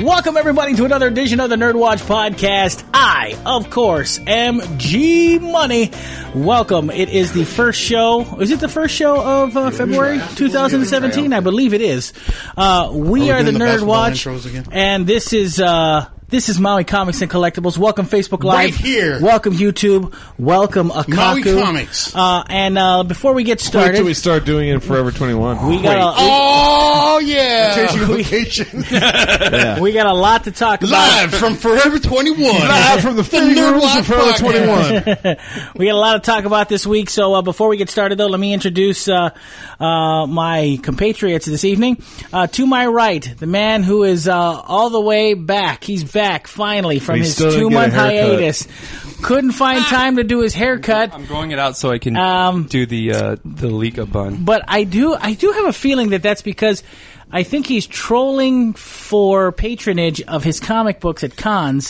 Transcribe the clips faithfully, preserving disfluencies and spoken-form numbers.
Welcome, everybody, to another edition of the Nerd Watch Podcast. I, of course, am G Money. Welcome. It is the first show. Is it the first show of uh, February twenty seventeen? I believe it is. Uh, we, we are the, the Nerd Watch, and this is... Uh, This is Maui Comics and Collectibles. Welcome, Facebook Live. Right here. Welcome, YouTube. Welcome, Akaku. Maui Comics. Uh, and uh, before we get started... Wait till we start doing it in Forever twenty-one. We got a, oh, yeah. We, yeah. We got a lot to talk about. Live from Forever twenty-one. Live from the fitting rooms of Forever twenty-one. We got a lot to talk about this week. So uh, before we get started, though, let me introduce uh, uh, my compatriots this evening. Uh, to my right, the man who is uh, all the way back. He's back. Back finally from his two-month hiatus. Couldn't find time to do his haircut. I'm growing it out so I can um, do the uh, the Lika bun. But I do, I do have a feeling that that's because I think he's trolling for patronage of his comic books at cons.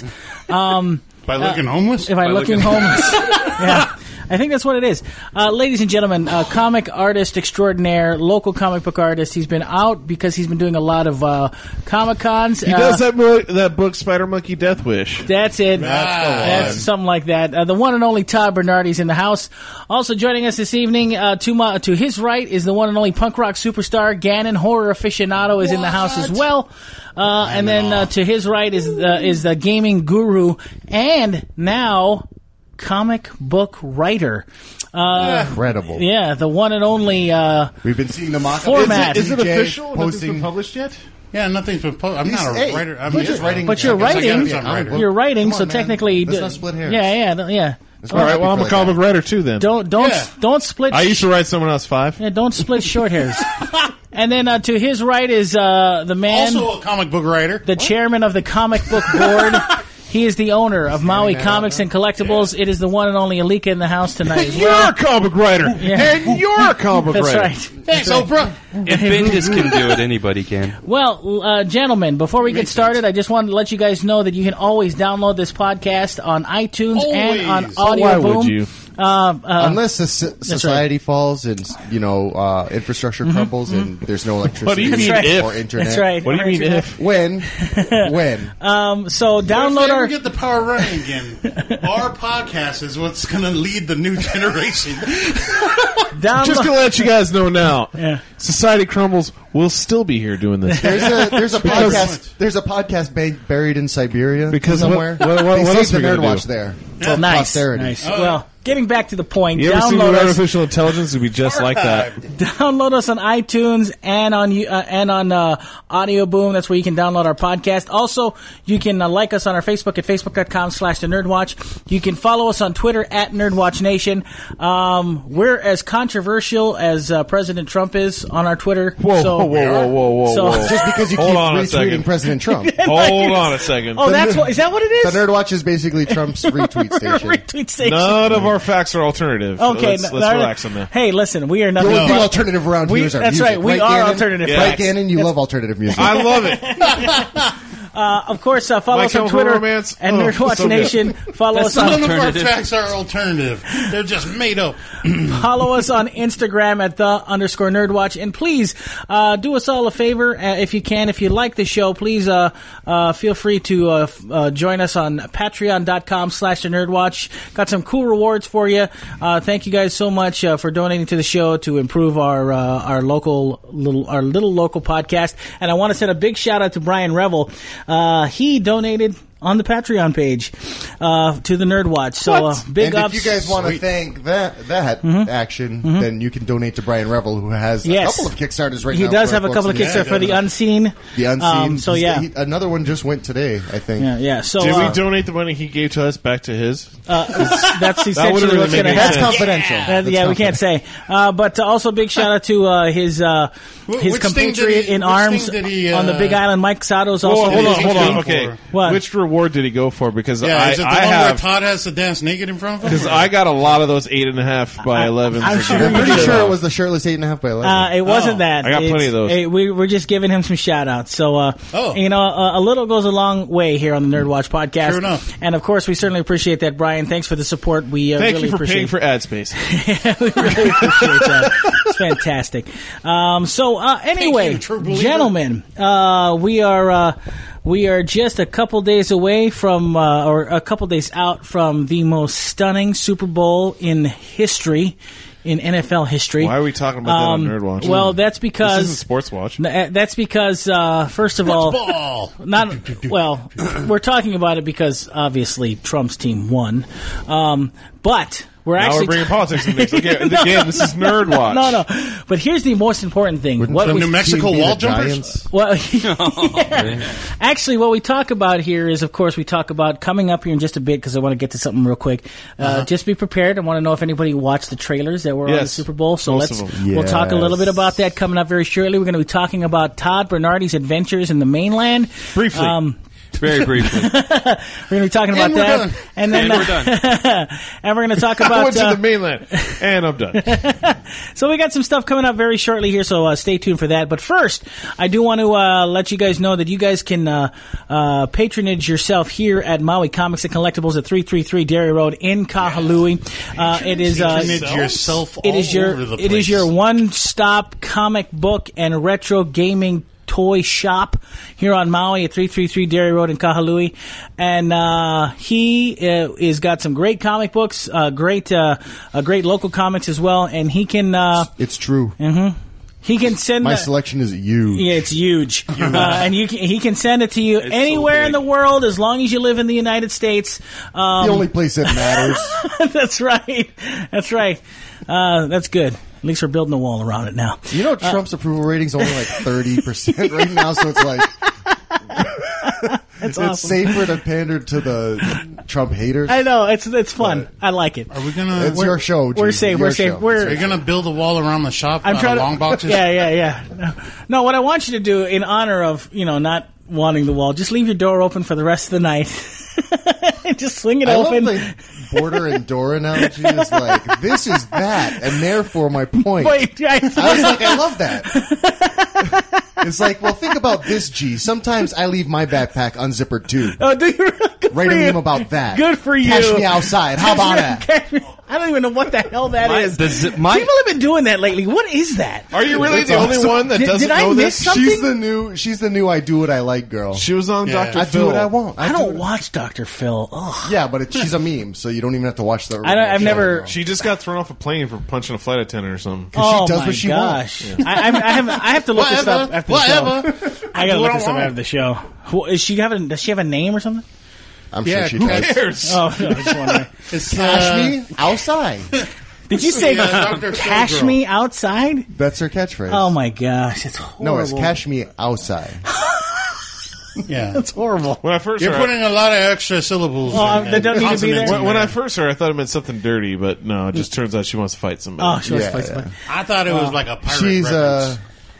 Um, By looking uh, homeless? If I By looking, looking homeless. Yeah. I think that's what it is. Uh, ladies and gentlemen, uh, comic artist extraordinaire, local comic book artist. He's been out because he's been doing a lot of uh, Comic-Cons. He uh, does that book, that book, Spider Monkey Death Wish. That's it. That's, that's something like that. Uh, the one and only Todd Bernardi's in the house. Also joining us this evening, uh, to, my, to his right is the one and only punk rock superstar, Gannon Horror Aficionado is what? in the house as well. Uh, and then uh, to his right is the, is the gaming guru and now comic book writer. Uh, Incredible. Yeah, the one and only uh, We've been seeing the mock format. Is it, is it official? Posting. Nothing's been published yet? Yeah, nothing's been posted. I'm He's, not a hey, writer. I'm but just you're writing. But you're I guess I writing. gotta be some writer. You're writing, Come on, so man. technically... Let's d- not split hairs. Yeah, yeah, yeah. All right, well, I'm a comic book writer too then. Don't don't Yeah. don't split. I used to write someone else five. Yeah, don't split short hairs. And then uh, to his right is uh, the man, Also a comic book writer. the chairman of the comic book board. He is the owner of Maui Comics and Collectibles. It is the one and only Alika in the house tonight as You're well. a comic writer, Yeah. and you're a comic book That's writer. right. Thanks, Oprah. If Bendis can do it, anybody can. Well, uh, gentlemen, before we get started, I just wanted to let you guys know that you can always download this podcast on iTunes and on Always. Audio Why Boom. would you? Uh, uh, Unless the so- society falls and you know uh, infrastructure crumbles and there's no electricity What do you That's mean right. if? or internet. That's right. What do you mean if? When? When? Um, so If download they ever our. get the power running again, our podcast is what's going to lead the new generation. Download, Just to let you guys know now, Yeah. Society Crumbles will still be here doing this. There's a there's a Because- podcast there's a podcast ba- buried in Siberia Because somewhere. what- what- what- they what saved else the are we Nerd gonna Watch do? there. well, For nice, posterity. nice. Well, getting back to the point, You ever seen download the us. artificial intelligence? It'd be just like that. Download us on iTunes and on you- uh, and on uh, Audio Boom. That's where you can download our podcast. Also, you can uh, like us on our Facebook at facebook.com slash the Nerdwatch. You can follow us on Twitter at NerdWatchNation. Um, we're as controversial as uh, President Trump is on our Twitter. Whoa, so, whoa, whoa, whoa, whoa, whoa, So- whoa. Just because you Hold keep on a retweeting second. President Trump. Hold on a second. Oh, that's what, is that what it The is? Nerd Watch is basically Trump's retweet station. Retweet station. None of our facts are alternative. Okay, let's, no, let's no, relax on that. Hey, listen, we are The nothing only thing but- alternative around We- here is our that's music. right, we are Gannon? alternative Yeah. Right, facts. Gannon? You love alternative music. I love it. Uh, of course, uh, follow My us on Chemical Twitter Romance? and Oh, Nerdwatch so good. Nation. Follow us That's on None of our Alternative. facts are alternative. They're just made up. Follow us on Instagram at the underscore Nerdwatch. And please uh, do us all a favor, uh, if you can. If you like the show, please uh, uh, feel free to uh, f- uh, join us on patreon.com slash the Nerdwatch. Got some cool rewards for you. Uh, thank you guys so much uh, for donating to the show to improve our uh, our local little our little local podcast. And I want to send a big shout out to Brian Revel. Uh, he donated on the Patreon page uh, to the Nerd Watch. So uh, big and ups. if you guys want to Sweet. thank that that action, then you can donate to Brian Revel, who has Yes. a couple of Kickstarters right he now. does for have a books couple of and- Kickstarter for the yeah. Unseen. The Unseen. Um, so yeah, He- another one just went today, I think. yeah, yeah. So Did uh, we donate the money he gave to us back to his? uh, that's essentially wouldn't really what's make going to any That's happen. sense. confidential. Uh, That's yeah, we can't say. Uh, but uh, also, big shout out to uh, his uh, Wh- his which thing compatriot did he- in which arms thing did he, on the uh, Big Island. Mike Sato's Whoa, also. hold on, he hold go on. for? Okay, What? which reward did he go for? Because Yeah, I, is it the I one where have, Todd has to dance naked in front of him? because I got a lot of those eight and a half by eleven. I'm sure I'm pretty you did. sure it was the shirtless eight and a half by eleven. Uh, it wasn't Oh. that. I got plenty It's- of those. eh, we, we're just giving him some shout outs. So, uh, Oh. you know, a, a little goes a long way here on the Nerd Watch podcast. True enough. And of course, we certainly appreciate that, Brian. Thanks for the support. We uh, Thank really you for appreciate paying for ad space. we really appreciate that. It's fantastic. Um, so, uh, anyway, you, true believer. gentlemen, uh, we are uh, we are just a couple days away from, uh, or a couple days out from the most stunning Super Bowl in history, in N F L history. Why are we talking about Um, that on Nerdwatch? Well, that's because this isn't Sports Watch. N- That's because, uh, first of all, Ball. not well. We're talking about it because obviously Trump's team won, um, but we're Now actually we're bringing politics in the mix. Again, No, again this is Nerdwatch. no, no. But here's the most important thing. Wouldn't What The we, New Mexico Team be wall the jumpers? Giants? well, yeah. Actually, what we talk about here is, of course, we talk about coming up here in just a bit because I want to get to something real quick. Uh, Uh-huh. Just be prepared. I want to know if anybody watched the trailers that were on the Yes. Super Bowl. So Most let's of them. we'll talk a little bit Yes. about that coming up very shortly. We're going to be talking about Todd Bernardi's adventures in the mainland. Briefly. Um, Very briefly. we're going to be talking about And we're that, done. and then And we're done. and we're going to talk I about. went to uh, the mainland, and I'm done. So we got some stuff coming up very shortly here, so uh, stay tuned for that. But first, I do want to uh, let you guys know that you guys can uh, uh, patronage yourself here at Maui Comics and Collectibles at three thhree three Dairy Road in Kahului. Uh, it is uh, Patronage yourself it all is your over the it is place. your one-stop comic book and retro gaming toy shop here on Maui at three three three Dairy Road in Kahului. And uh, he uh, is got some great comic books, uh, great uh, uh, great local comics as well, and he can uh, It's true. he can send My the- selection is huge. yeah, it's huge, uh, and you can, he can send it to you so anywhere in big. the world as long as you live in the United States. Um, The only place that matters. that's right, that's right. Uh, that's good. At least we're building a wall around it now. You know, Trump's approval rating's only like thirty percent right now, so it's like That's it's awesome. safer to pander to the Trump haters. I know it's it's fun. I like it. Are we gonna? It's your show. We're G. safe. Your We're safe. show. We're Are you gonna build a wall around the shop? I'm out trying of to long boxes. Yeah, yeah, yeah. No, what I want you to do in honor of you know not wanting the wall, just leave your door open for the rest of the night. Just swing it I open. love the border and door analogy. Is like this is that, and therefore my point. Wait, I, I was like, I love that. It's like, well, think about this, G. Sometimes I leave my backpack unzippered too. oh, do you? Good Write for a you. meme about that. Good for you. Catch me outside. How about that? Catch me- I don't even know what the hell that My- is. the zi- my- People have been doing that lately. What is that? Are you really That's the only awesome. one that Did- doesn't did I know miss this? something? She's the new. She's the new. I do what I like, girl. She was on Yeah. Doctor I Phil. do what I want. I do don't what- watch Doctor Phil. Ugh. Yeah, but it, she's a meme, so you don't even have to watch the. I don't, I've original never. show. She just got thrown off a plane for punching a flight attendant or something. Oh does my what she gosh! wants. I, I, I have. I have to look this up Whatever. after the show. Whatever. I gotta Do what look I this up want. after the show. Who, is she having? Does she have a name or something? I'm Yeah, sure she who does. cares? Oh, no, I just wondering. It's Cash uh, me outside. Did you say Yeah, Doctor Phil "cash girl. me outside"? That's her catchphrase. Oh my gosh, it's horrible. no, it's cash me outside. Yeah. It's horrible. When I first You're heard, putting a lot of extra syllables. Oh, and- they don't need to be there? consonants in when, when I there. first heard, I thought it meant something dirty, but no, it just turns out she wants to fight somebody. Oh, she was Yeah, fighting yeah. somebody. I thought it was like a pirate She's reference. a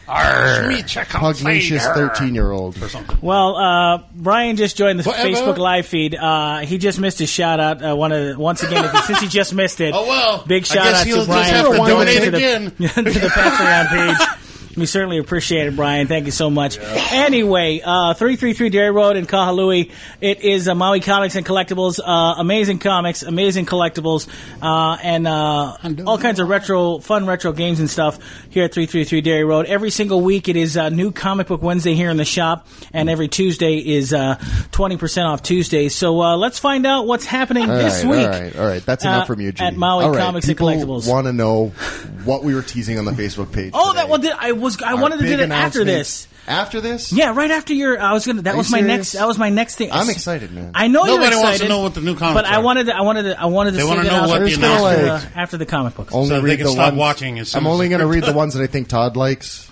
Arr, check out pugnacious Vader. thirteen-year-old. or something. Well, uh, Brian just joined the Whatever. Facebook live feed. Uh, he just missed his shout out. Uh, wanna, once again, if he, since he just missed it, Oh well. big I shout guess out he'll to Brian just have to for joining donate to the, again. to the Patreon page. We certainly appreciate it, Brian. Thank you so much. Anyway, uh, three three three Dairy Road in Kahului. It is uh, Maui Comics and Collectibles. Uh, amazing comics, amazing collectibles, uh, and uh, all kinds of retro, fun retro games and stuff here at three three three Dairy Road. Every single week it is uh, New Comic Book Wednesday here in the shop, and every Tuesday is uh, twenty percent off Tuesdays. So uh, let's find out what's happening All this right, week. all right, all right. That's uh, enough from you, G. at Maui all right, Comics and people Collectibles. want to know what we were teasing on the Facebook page. Oh, today. that well, did, I was I Our wanted to do big it after announcement. this. After this? Yeah, right after your. I was gonna. That Are was you my serious? next. That was my next thing. I'm excited, man. I know you're Nobody excited. wants to know what the new comics But I are. wanted. To, I wanted. To, I wanted to. They say wanna that know out what there the after, announcement uh, is. after the comic books. Only So they read can the stop ones, watching as soon I'm as only it's- going to read the ones that I think Todd likes.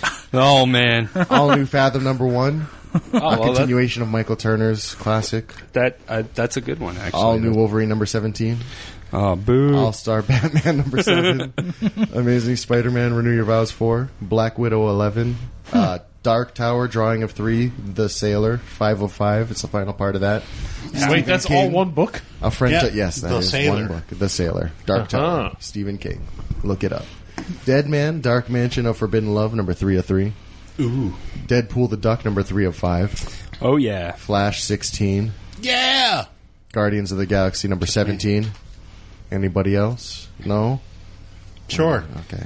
Oh man. All New Fathom number one. Oh, A well, that, continuation of Michael Turner's classic. that uh, that's a good one actually. All New Wolverine number seventeen. Oh boo. All Star Batman number seven. Amazing Spider-Man Renew Your Vows four. Black Widow eleven. Uh, Dark Tower Drawing of three. The Sailor five oh five. It's the final part of that. Wait, that's all King. one book? A friend Yeah, to, yes, that The is Sailor. one book. The Sailor. Dark Uh-huh. Tower. Stephen King. Look it up. Dead Man, Dark Mansion of Forbidden Love, number three of three. Ooh. Deadpool the Duck, number three of five. Oh yeah. Flash sixteen. Yeah. Guardians of the Galaxy, number seventeen. Anybody else? No? Sure. Okay.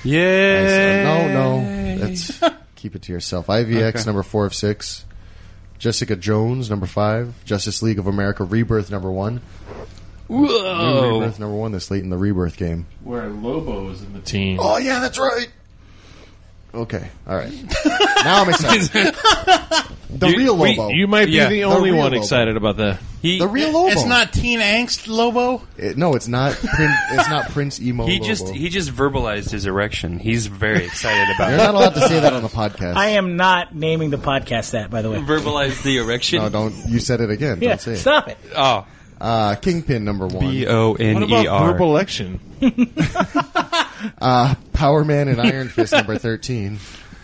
Yeah. No, no. That's keep it to yourself. I V X Okay. number four of six. Jessica Jones, number five. Justice League of America Rebirth, number one. New Whoa. Rebirth, number one this late in the Rebirth game. Where Lobo is in the team. Oh, yeah, that's right. Okay, all right. Now I'm excited. The You- real we- Lobo. You might be Yeah. the The only real one Lobo. excited about that. He, the real Lobo. It's not Teen Angst Lobo. It- no, it's not. Prin- it's not Prince Emo. he Lobo. just he just verbalized his erection. He's very excited about You're it. not allowed to say that on the podcast. I am not naming the podcast that, by the way. Verbalize the erection. No, don't. You said it again. Yeah, Don't say it. stop it. Oh, Uh, Kingpin number one. B O What N about E R. verbal election? Uh, Power Man and Iron Fist number thirteen.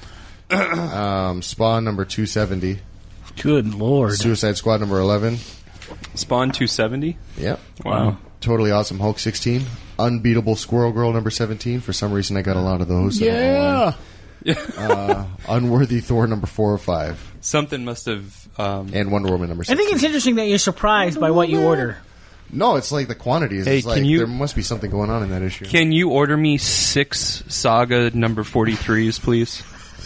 Um, Spawn number two seventy. Good lord. Suicide Squad number eleven. Spawn two seventy. Yep. Wow. Totally Awesome Hulk sixteen. Unbeatable Squirrel Girl number seventeen. For some reason, I got a lot of those. I don't know why. Uh, Unworthy Thor number four or five. Something must have. Um, And Wonder Woman number I six. think it's interesting that you're surprised by what you order. No, it's like the quantities. Hey, it's like can you- there must be something going on in that issue. can you order me six Saga number forty-threes, please?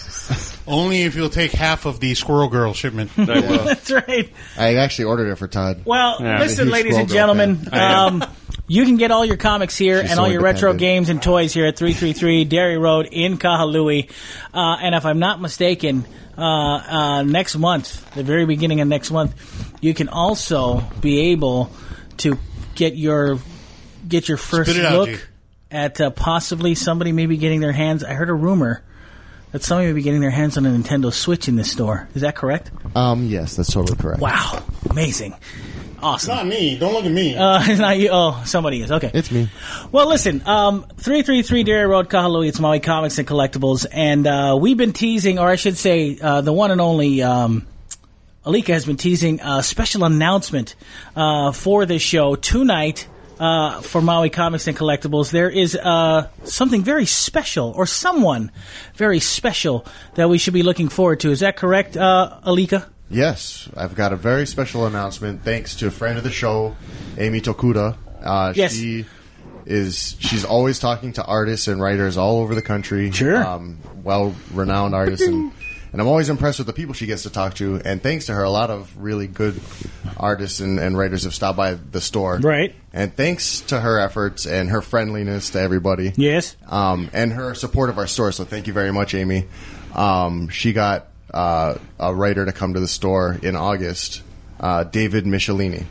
Only if you'll take half of the Squirrel Girl shipment. I will. That's right. I actually ordered it for Todd. Well, Yeah. listen, Huge ladies and Squirrel Girl gentlemen, fan. I um, you can get all your comics here She's and so all your retro independent. games and toys here at three thirty-three Dairy Road in Kahului. Uh, and if I'm not mistaken, uh, uh, next month, the very beginning of next month, you can also be able to get your get your first Spit it out, look G. at uh, possibly somebody maybe getting their hands. I heard a rumor that somebody may be getting their hands on a Nintendo Switch in this store. Is that correct? Um, yes, that's totally correct. Wow, amazing, awesome. Not me. Don't look at me. Uh, it's not you. Oh, somebody is. Okay. It's me. Well, listen, um, three thirty-three Dairy Road, Kahului. It's Maui Comics and Collectibles. And uh, we've been teasing, or I should say, uh, the one and only um, Alika has been teasing a special announcement uh, for this show tonight. Uh, for Maui Comics and Collectibles, there is uh, something very special, or someone very special that we should be looking forward to. Is that correct, uh, Alika? Yes, I've got a very special announcement thanks to a friend of the show, Amy Tokuda. Uh, Yes. She is she's always talking to artists and writers all over the country. Sure. Um, well-renowned artists. And, and I'm always impressed with the people she gets to talk to. And thanks to her, a lot of really good artists and, and writers have stopped by the store. Right. And thanks to her efforts and her friendliness to everybody. Yes. Um, and her support of our store. So thank you very much, Amy. Um, she got uh, a writer to come to the store in August, uh, David Michelini.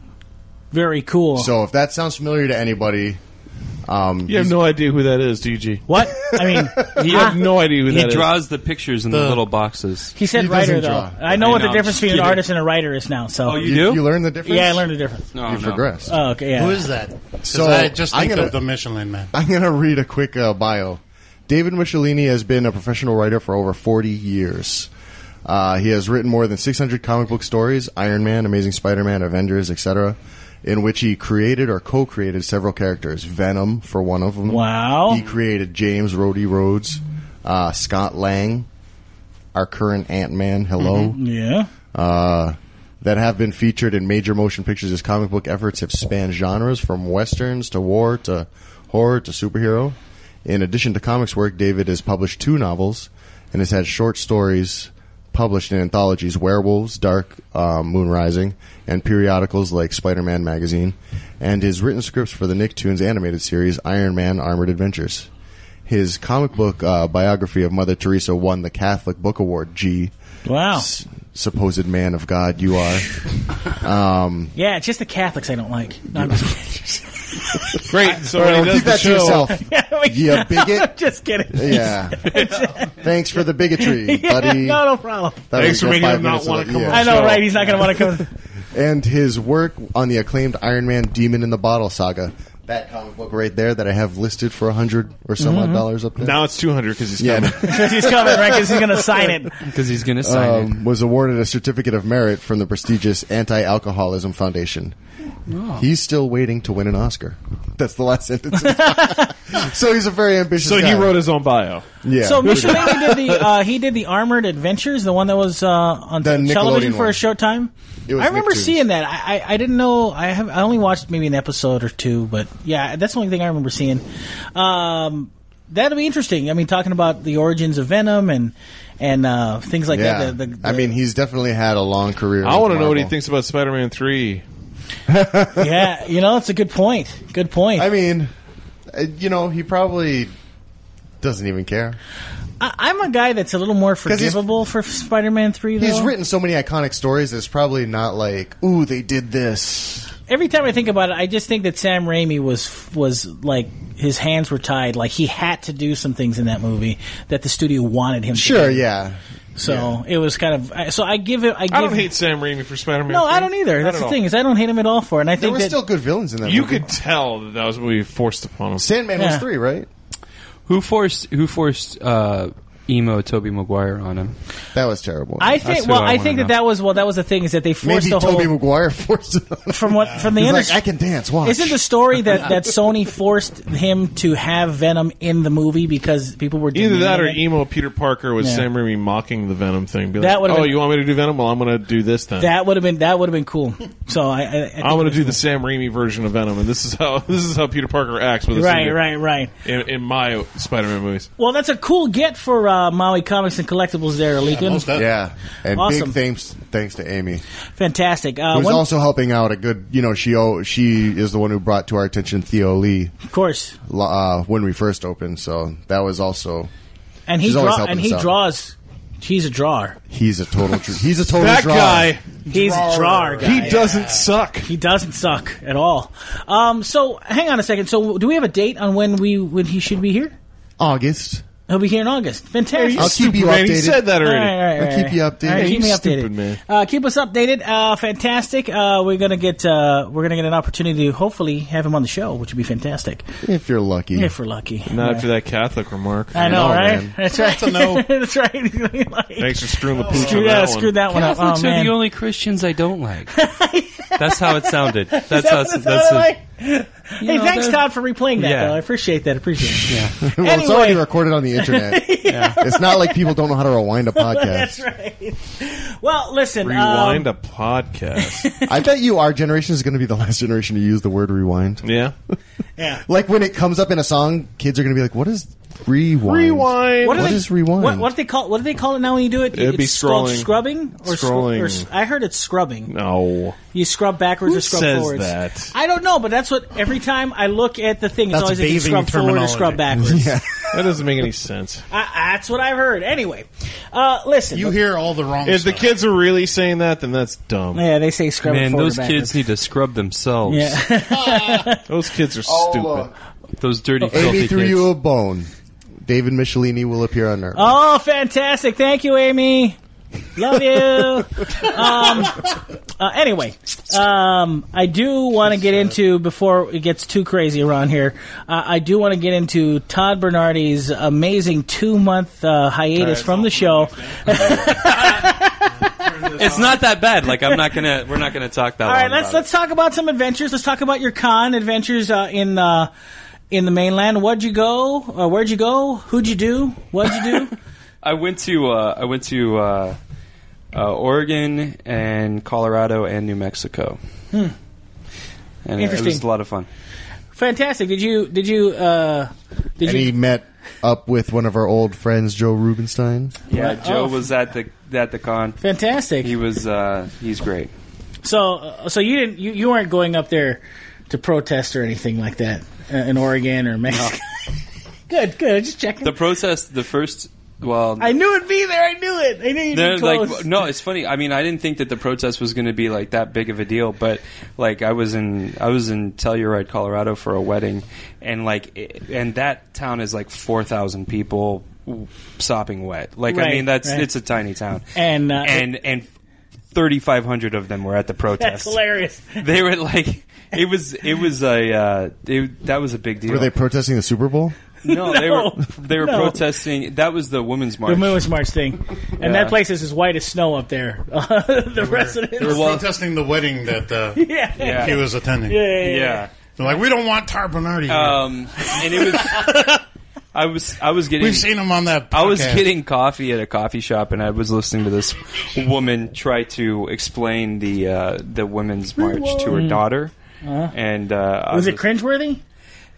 Very cool. So if that sounds familiar to anybody, um, You have no idea who that is, D G. what? I mean, You have no idea who He that is. draws the pictures in the, The- little boxes. he said He writer, doesn't though. draw. I know I what know, the difference just between an kidding. artist and a writer is now. So, Oh, you you, do? you learn the difference? yeah, I learned the difference. No, You've no. progressed. Oh, okay, yeah. Who is that? 'Cause So, I just I'm think gonna- of the Michelin Man. I'm going to read a quick uh, bio. David Michelini has been a professional writer for over forty years. Uh, he has written more than six hundred comic book stories, Iron Man, Amazing Spider-Man, Avengers, et cetera, in which he created or co-created several characters. Venom, for one of them. Wow. He created James Rhodey Rhodes, uh, Scott Lang, our current Ant-Man, hello, Yeah. uh, that have been featured in major motion pictures. His comic book efforts have spanned genres from westerns to war to horror to superhero. In addition to comics work, David has published two novels and has had short stories published in anthologies Werewolves, Dark, um, Moon Rising, and periodicals like Spider-Man Magazine, and his written scripts for the Nicktoons animated series Iron Man Armored Adventures. His comic book uh, biography of Mother Teresa won the Catholic Book Award, G. Wow. S- supposed man of God you are. Yeah, it's just the Catholics I don't like. No, I'm just kidding. Great. So All right, when he keep does that the to show, yourself. You bigot. I'm just kidding. Yeah. Thanks for the bigotry, Yeah, buddy. no, no problem. That Thanks was for your making five him not minutes of wanna it. come Yeah. on. I know, Show. right? He's not going to want to come. And his work on the acclaimed Iron Man Demon in the Bottle saga. That comic book right there that I have listed for a hundred or some Mm-hmm. odd dollars up there. now it's two hundred because he's yeah, coming. Because he's coming, right? Because he's going to sign it. Because he's going to sign it. um, was awarded a certificate of merit from the prestigious Anti-Alcoholism Foundation. He's still waiting to win an Oscar. That's the last sentence. So he's a very ambitious So guy. he wrote his own bio. Yeah. So Michelini did the uh, he did the Armored Adventures, the one that was uh, on The television Nickelodeon for a one. short time. It was I remember Nicktoons. seeing that. I, I I didn't know. I have I only watched maybe an episode or two, but yeah, that's the only thing I remember seeing. Um, that'll be interesting. I mean, talking about the origins of Venom and and uh, things like Yeah. that. The, the, the, I mean, he's definitely had a long career. I with want to know what he Marvel. thinks about Spider-Man three. yeah, you know, it's a good point. Good point. I mean, uh, you know, he probably doesn't even care. I, I'm a guy that's a little more 'Cause he's- forgivable for Spider-Man three, though. He's written so many iconic stories. It's probably not like, ooh, they did this. Every time I think about it, I just think that Sam Raimi was was like his hands were tied. Like he had to do some things in that movie that the studio wanted him to Sure, do. yeah. So Yeah. it was kind of. I- So I give it. I, give, I don't hate Sam Raimi for Spider-Man. No, three. I don't either. Not That's at the all. thing is I don't hate him at all for it. And I There think were that still good villains in that You movie. could tell that that was a movie forced upon him. Sandman Yeah. was three, right? Who forced who forced uh, emo Tobey Maguire on him? That was terrible. I That's think. who Well, I I wanna think that know. that was well. That was the thing is that they forced Maybe the Tobey whole Maguire forced it on. from what from the He's industry. like, I can dance, watch. Isn't the story that, that Sony forced him to have Venom in the movie because people were Either that or demanding it? emo Peter Parker with Yeah. Sam Raimi mocking the Venom thing. Be That like, would've oh, been- you want me to do Venom? Well, I'm going to do this then. That would have been that would have been cool. So I, I, I think I'm going it to was do cool. the Sam Raimi version of Venom, and this is how this is how Peter Parker acts with a Right, singer right, right. in, in my Spider-Man movies. Well, that's a cool get for uh, Maui Comics and Collectibles there, Lincoln. Most of- Yeah, and Awesome. big thanks thanks to Amy, Fantastic. Uh, who's one- also helping out a good. You know, she oh, she is the one who brought to our attention Theo Lee of course, uh, when we first opened. So that was also and he She's always draw, helping and us he out. draws. He's a drawer. he's a total tr- he's a total That drawer. guy, He's a drawer guy. he doesn't suck. He doesn't suck at all. Um, so hang on a second. So do we have a date on when we when he should be here? August. He'll be here in August. Fantastic. I'll keep you Man, he updated. said that All already. right, all right, I'll all keep right. you updated. All right, Hey, keep you me stupid updated. man. Uh, keep us updated. Uh, fantastic. Uh, we're gonna get uh, we're gonna get an opportunity to hopefully have him on the show, which would be fantastic If you're lucky. if we're lucky. Not Yeah. after that Catholic remark. I know, know, right? man. That's right. That's a no. That's right. Like, Thanks for screwing the pooch screw, on yeah, that screw one. that one up. Catholics Oh are man. the only Christians I don't like. That's how it sounded. That's how. That's That's, what a, I- you Hey, know, thanks, they're- Todd, for replaying that. Yeah. Though I appreciate that. Appreciate it. Yeah. Well, it's Anyway. already recorded on the internet. It's not like people don't know how to rewind a That's podcast. right. Well, listen. Rewind um, a podcast. I bet you our generation is going to be the last generation to use the word rewind. yeah. yeah. Like when it comes up in a song, kids are going to be like, "What is rewind?" Rewind. What, What do they, is rewind? What, what do they call? What do they call it now when you do it? It'd be It's called scrolling. scrubbing or, scr- Scrolling. or s- I heard it's scrubbing. No. You scrub backwards Who or scrub says forwards. that? I don't know, but that's what every time I look at the thing, it's That's always like you bathing scrub forward or scrub terminology. backwards. Yeah. That doesn't make any sense. I, that's what I've heard. Anyway, uh, listen. You hear all the wrong If the stuff. kids are really saying that, then that's dumb. yeah, they say scrub Man, forward those or backwards. kids need to scrub themselves. Yeah. Those kids are Oh, stupid. Those dirty, Amy filthy threw kids. you a bone. David Michelini will appear on there. Oh, fantastic! Thank you, Amy. Love you. um, uh, anyway, um, I do want to get into before it gets too crazy around here. Uh, I do want to get into Todd Bernardi's amazing two-month uh, hiatus from the show. It's not that bad. Like I'm not gonna. We're not gonna talk that All long right, let's about let's talk about some adventures. Let's talk about your con adventures uh, in uh, in the mainland. Where'd you go? Uh, where'd you go? Who'd you do? What'd you do? it. I went to. Uh, I went to uh, uh, Oregon and Colorado and New Mexico. Hmm. And it- it Interesting. was a lot of fun. Fantastic. Did you did you uh, did and you he met up with one of our old friends, Joe Rubenstein. Yeah, Right. Joe Oh. was at the at the con. fantastic? He was. Uh, he's great. So, uh, so you didn't, you, you weren't going up there to protest or anything like that uh, in Oregon or Mexico. good, good. Just checking. The protest. The first. Well, I knew it'd be there. I knew it. I knew you'd They're be close. like, no, it's funny. I mean, I didn't think that the protest was going to be like that big of a deal, but like I was in I was in Telluride, Colorado for a wedding, and like it, and that town is like four thousand people sopping wet. Like Right, I mean, that's right. it's a tiny town, And, uh, and and thirty five hundred of them were at the That's protest. hilarious. They were like, it was it was a uh, it, that was a big deal. Were they protesting the Super Bowl? no, they No, were they were no. protesting. That was the women's march. The Moon's March thing, and Yeah. that place is as white as snow up there. the residents. They were Well- protesting the wedding that uh, yeah. Yeah. Yeah. he was attending. Yeah, yeah, yeah. yeah. They're like, we don't want Tar Bernardi here. Um, and it was. I was I was getting We've seen him on that podcast. I was getting coffee at a coffee shop, and I was listening to this woman try to explain the uh, the women's march to her daughter. And uh, I Was it cringeworthy?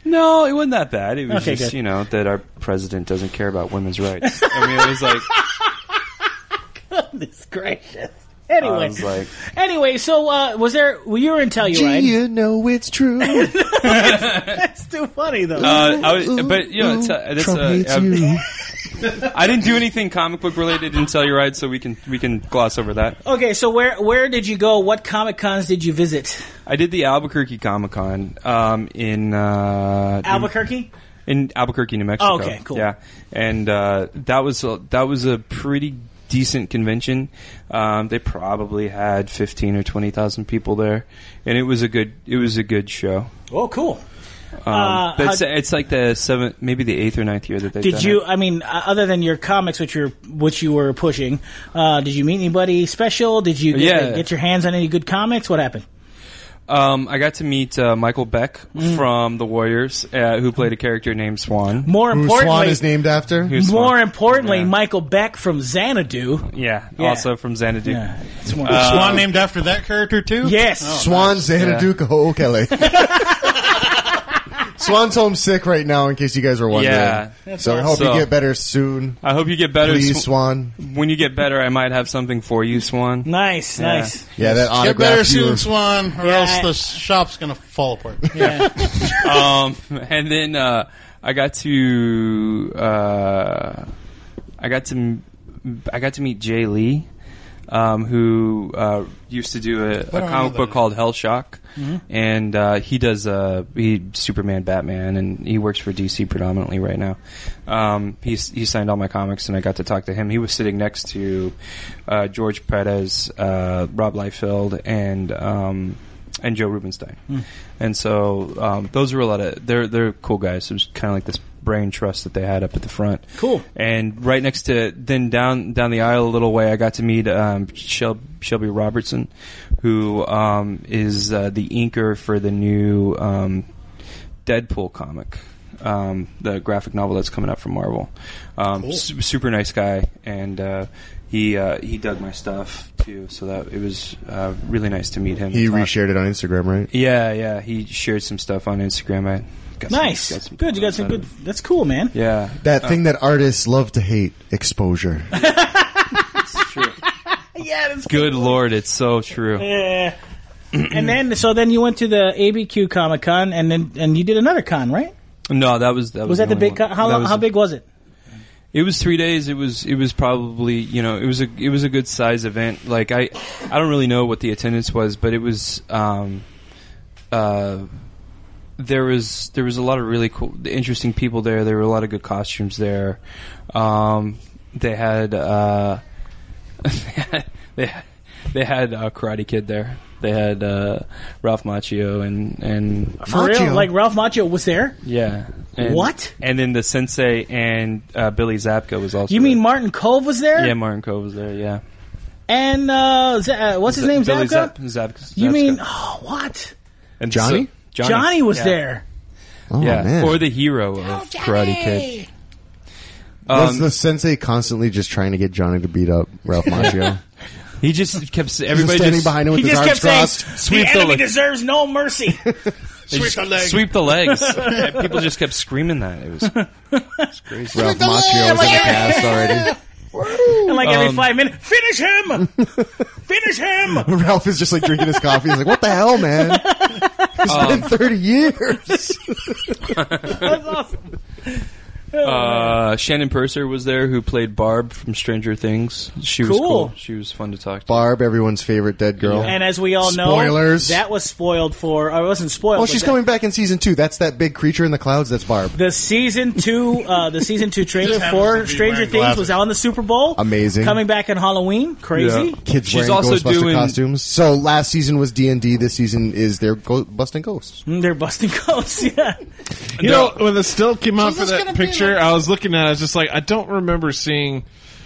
No, it wasn't that bad. It was Okay, just, good. you know, that our president doesn't care about women's rights. I mean, it was like, Goodness gracious. Anyway, I was like, anyway, so uh, was there? Well, you were in Telluride. you know it's true? That's too funny though. uh, I was, but you know, it's, uh, that's, Trump uh, hates um, you. I didn't do anything comic book related in Telluride, so we can we can gloss over that. Okay, so where where did you go? What Comic Cons did you visit? I did the Albuquerque Comic Con um, in uh, Albuquerque. in Albuquerque, New Mexico. Oh, okay, cool. Yeah, and uh, that was a, that was a pretty decent convention. Um, they probably had fifteen or twenty thousand people there, and it was a good it was a good show. Oh, cool. Um, Uh, but it's, how- it's like the seventh, maybe the eighth or ninth year that they've Did done you? it. I mean, uh, other than your comics, which you which you were pushing, uh, did you meet anybody special? Did you get, Yeah. get your hands on any good comics? What happened? Um, I got to meet uh, Michael Beck Mm. from The Warriors, uh, who played a character named Swan. More Who importantly, Swan is named after? Who's more Swan? importantly, Yeah. Michael Beck from Xanadu. Yeah, Yeah. also from Xanadu. Yeah, it's more. Swan named after that character too. yes. Swan Xanadu O'Kelly. Swan's homesick right now, in case you guys were wondering. Yeah. So I hope So- you get better soon. I hope you get better. Please, Sw- Swan. when you get better, I might have something for you, Swan. Nice, Yeah. nice. Yeah, that Get autograph. better you soon, were- Swan, or Yeah, else I- the shop's gonna fall apart. Yeah. um, and then uh, I got to uh, I got to I got to meet Jay Lee, um, who uh, used to do a, a don't know comic that book name. called Hellshock, and uh, he does uh, he Superman, Batman, and he works for D C predominantly right now. Um, he's he signed all my comics, and I got to talk to him. He was sitting next to uh, George Perez, uh, Rob Liefeld, and um, and Joe Rubenstein. And so um, those were a lot of they're they're cool guys. It was kind of like this brain trust that they had up at the front. Cool. And right next to then down down the aisle a little way, I got to meet um, Shel- Shelby Robertson, who um, is uh, the inker for the new um, Deadpool comic. Um, the graphic novel that's coming out from Marvel. Um, Cool. su- super nice guy, and uh, he uh, he dug my stuff too. So that it was uh, really nice to meet him. He and talk. reshared it on Instagram, right? Yeah, yeah. He shared some stuff on Instagram. I got some- Nice. got some Good. You got some good. comments That's cool, man. on it. Yeah, That thing that artists love to hate, exposure. it's true. Yeah, that's Good lord, it's so true. Yeah. And then, so then you went to the A B Q Comic Con, and then and you did another con, right? No, that was that was, Was that the only big one. con? How That long, was how the- big was it? It was three days. It was it was probably you know it was a it was a good size event. Like I I don't really know what the attendance was, but it was um uh there was there was a lot of really cool interesting people there. There were a lot of good costumes there. Um, they had uh they had, they had a Karate Kid there. They had uh, Ralph Macchio and and For real? Macchio? Like Ralph Macchio was there? yeah. And, What? And then the Sensei and uh, Billy Zabka was also. You there. mean Martin Cove was there? Yeah, Martin Cove was there. Yeah. And uh, Z- uh what's his Z- name? Billy Zabka? Zap- Zap- You Zabka. mean oh, what? And Johnny? so- Johnny? Johnny was Yeah. there. Oh, Yeah, man. or the hero of Karate Kid. Was Um, the sensei constantly just trying to get Johnny to beat up Ralph Macchio? he just kept s- Everybody everybody standing just behind him with He his just arms kept saying, crossed. Sweep "The the enemy leg." deserves no mercy." they Sweep just the leg. sweep the legs. And people just kept screaming that. It was, it was crazy. Ralph Macchio was in the cast already. And like every Um, five minutes, finish him, finish him. Ralph is just like drinking his coffee. He's like, "What the hell, man? It's been thirty years." That's awesome. Uh, Shannon Purser was there, who played Barb from Stranger Things. She was Cool. cool. She was fun to talk to. Barb, everyone's favorite dead girl. And as we all know, Spoilers. that was spoiled for. Or it wasn't spoiled. Oh, but she's that- coming back in season two. That's that big creature in the clouds. That's Barb. The season two, uh, the season two trailer Just happens to for be Stranger wearing Things glasses. was out in the Super Bowl. Amazing. Coming back on Halloween, crazy. Yeah. Kids She's wearing also Ghostbuster doing- costumes. So last season was D and D. This season is they're go- busting ghosts. Mm, They're busting ghosts. Yeah. You know, when the still came out So for this that gonna be picture, like- I was looking at it, I was just like, I don't remember seeing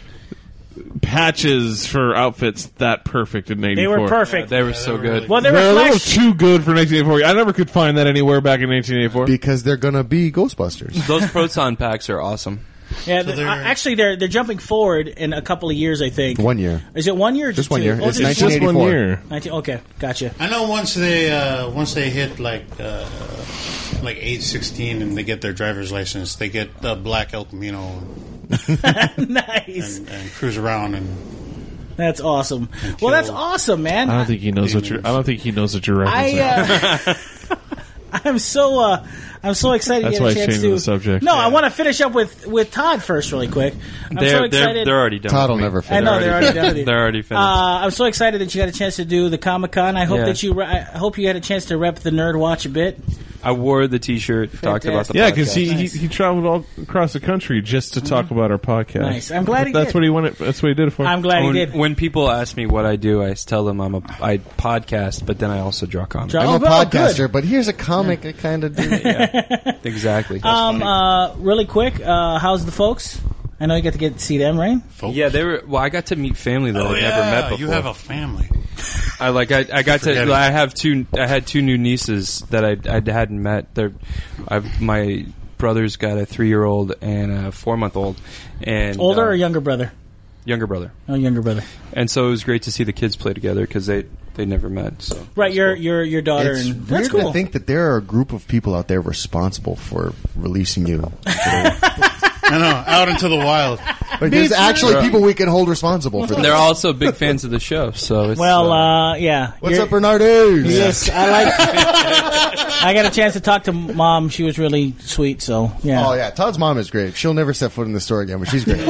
patches for outfits that perfect in They eighty-four. were perfect. They were so good. well, they They're were a little flash. too good for nineteen eighty-four. I never could find that anywhere back in nineteen eighty-four. Because they're gonna be Ghostbusters. Those proton packs are awesome. Yeah, So the, they're- uh, actually, they're they're jumping forward in a couple of years. I think One year. Is it one year? Or just, Just one two? year. Oh, It's just Just one nineteen eighty-four. year. nineteen Okay, gotcha. I know once they uh, once they hit like uh, like age sixteen and they get their driver's license, they get the black El Camino Nice. and, and cruise around and That's awesome. Well, kill- that's awesome, man. I don't think he knows what you're. I don't think he knows what you're I, referencing. uh, I'm so uh, I'm so excited That's to why get a he's chance changing to. the subject. No, I Yeah. want to finish up with, with Todd first, really quick. I'm They're, so they're, excited. they're already done. Todd with will me. never I finish. know they're already done with you. They're already finished. Uh, I'm so excited that you got a chance to do the Comic Con. I hope Yeah. that you. Re- I hope you had a chance to rep the Nerd Watch a bit. I wore the T-shirt, talked about the Yeah, podcast. because he, he Nice. he traveled all across the country just to talk about our podcast. Nice. I'm glad he That's did. what he wanted. That's what he did it for. I'm glad when, he did. when people ask me what I do, I tell them I'm a I podcast, but then I also draw comics. Draw- I'm Oh, a good. podcaster, but here's a comic I kind of do. Exactly. Um, uh, really quick, uh, how's the folks? I know you got to get to see them, right? folks. yeah, they were. Well, I got to meet family that Oh, I've yeah, never met before. you have a family. I like. I, I got to. Forgetting. I have two. I had two new nieces that I, I hadn't met. They're. I've my brother's got a three-year-old and a four-month-old, and Older uh, or younger brother? younger brother. Oh, younger brother. And so it was great to see the kids play together because they they never met. So Right, your your your daughter. It's and that's weird cool. to think that there are a group of people out there responsible for releasing you. I know, out into the wild. Like, there's actually people we can hold responsible for they're this. also big fans of the show. So it's, Well, uh, uh, yeah. What's You're- up, Bernardes? Yes, I like. I got a chance to talk to Mom. She was really sweet. So yeah. Oh yeah, Todd's mom is great. She'll never set foot in the store again, but she's great.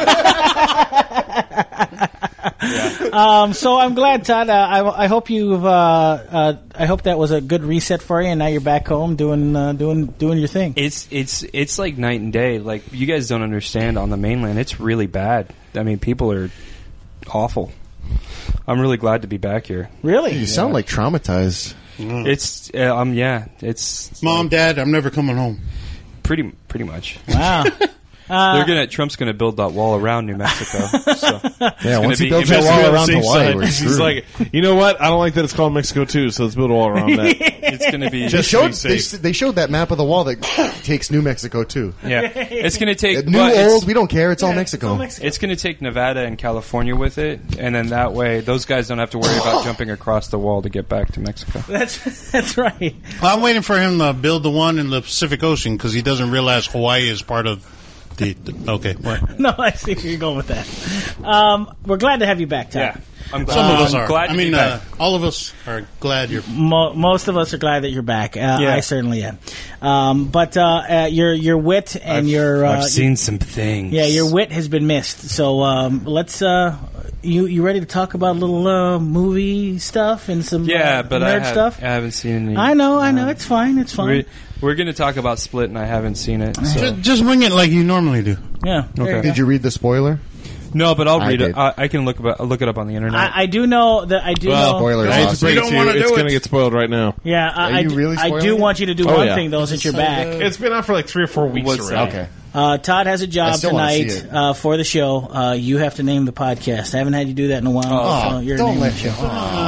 Um, so I'm glad, Todd. Uh, I, I hope you've. Uh, uh, I hope that was a good reset for you, and now you're back home doing uh, doing doing your thing. It's it's it's like night and day. Like you guys don't understand on the mainland. It's really bad. I mean, people are awful. I'm really glad to be back here. Really? You sound like traumatized. It's uh, um yeah. It's Mom, Dad, I'm never coming home. pretty pretty much. Wow. They're gonna Trump's gonna build that wall around New Mexico. So Yeah, once he be- builds it's that gonna wall be around on the safe Hawaii, side. we're He's screwed. like, you know what? I don't like that it's called Mexico too, so let's build a wall around that. it's gonna be They Just showed, to be they, safe. they showed that map of the wall that takes New Mexico too. yeah. It's gonna take New, but it's- old, we don't care. It's all Mexico. It's going to take Nevada and California with it, and then that way those guys don't have to worry about jumping across the wall to get back to Mexico. That's that's right. Well, I'm waiting for him to build the one in the Pacific Ocean because he doesn't realize Hawaii is part of the. the okay, what? No, I see where you're going with that. Um, we're glad to have you back, Todd. I'm glad. Some of us I'm are. glad I to mean, be uh, back. all of us are glad you're. Mo- most of us are glad that you're back. Uh, Yeah. I certainly am. Um, but uh, uh, your your wit and I've, your uh, I've seen some things. yeah your wit has been missed. So um, let's. Uh, you you ready to talk about a little uh, movie stuff and some Yeah, uh, but nerd I, have, stuff? I haven't seen any. I know, I know. It's fine. It's fine. We're, we're going to talk about Split, and I haven't seen it. So. Just, just wing it like you normally do. Yeah. there Okay. you Did go. you read the spoiler? No, but I'll I read did. it. I, I can look about look it up on the internet. I, I do know that I do Well, know. spoilers. I hate to Awesome. break You it don't to you, wanna it's do going to it. get spoiled right now. Yeah, I, Are I you do- really I do spoiling want you to do Oh, one yeah. thing though, since you're back. It's been out for like three or four weeks What's already. Okay. Uh, Todd has a I job still wanna see tonight it. uh, for the show. Uh, you have to name the podcast. I haven't had you do that in a while. Oh, so you're don't naming let the you. show.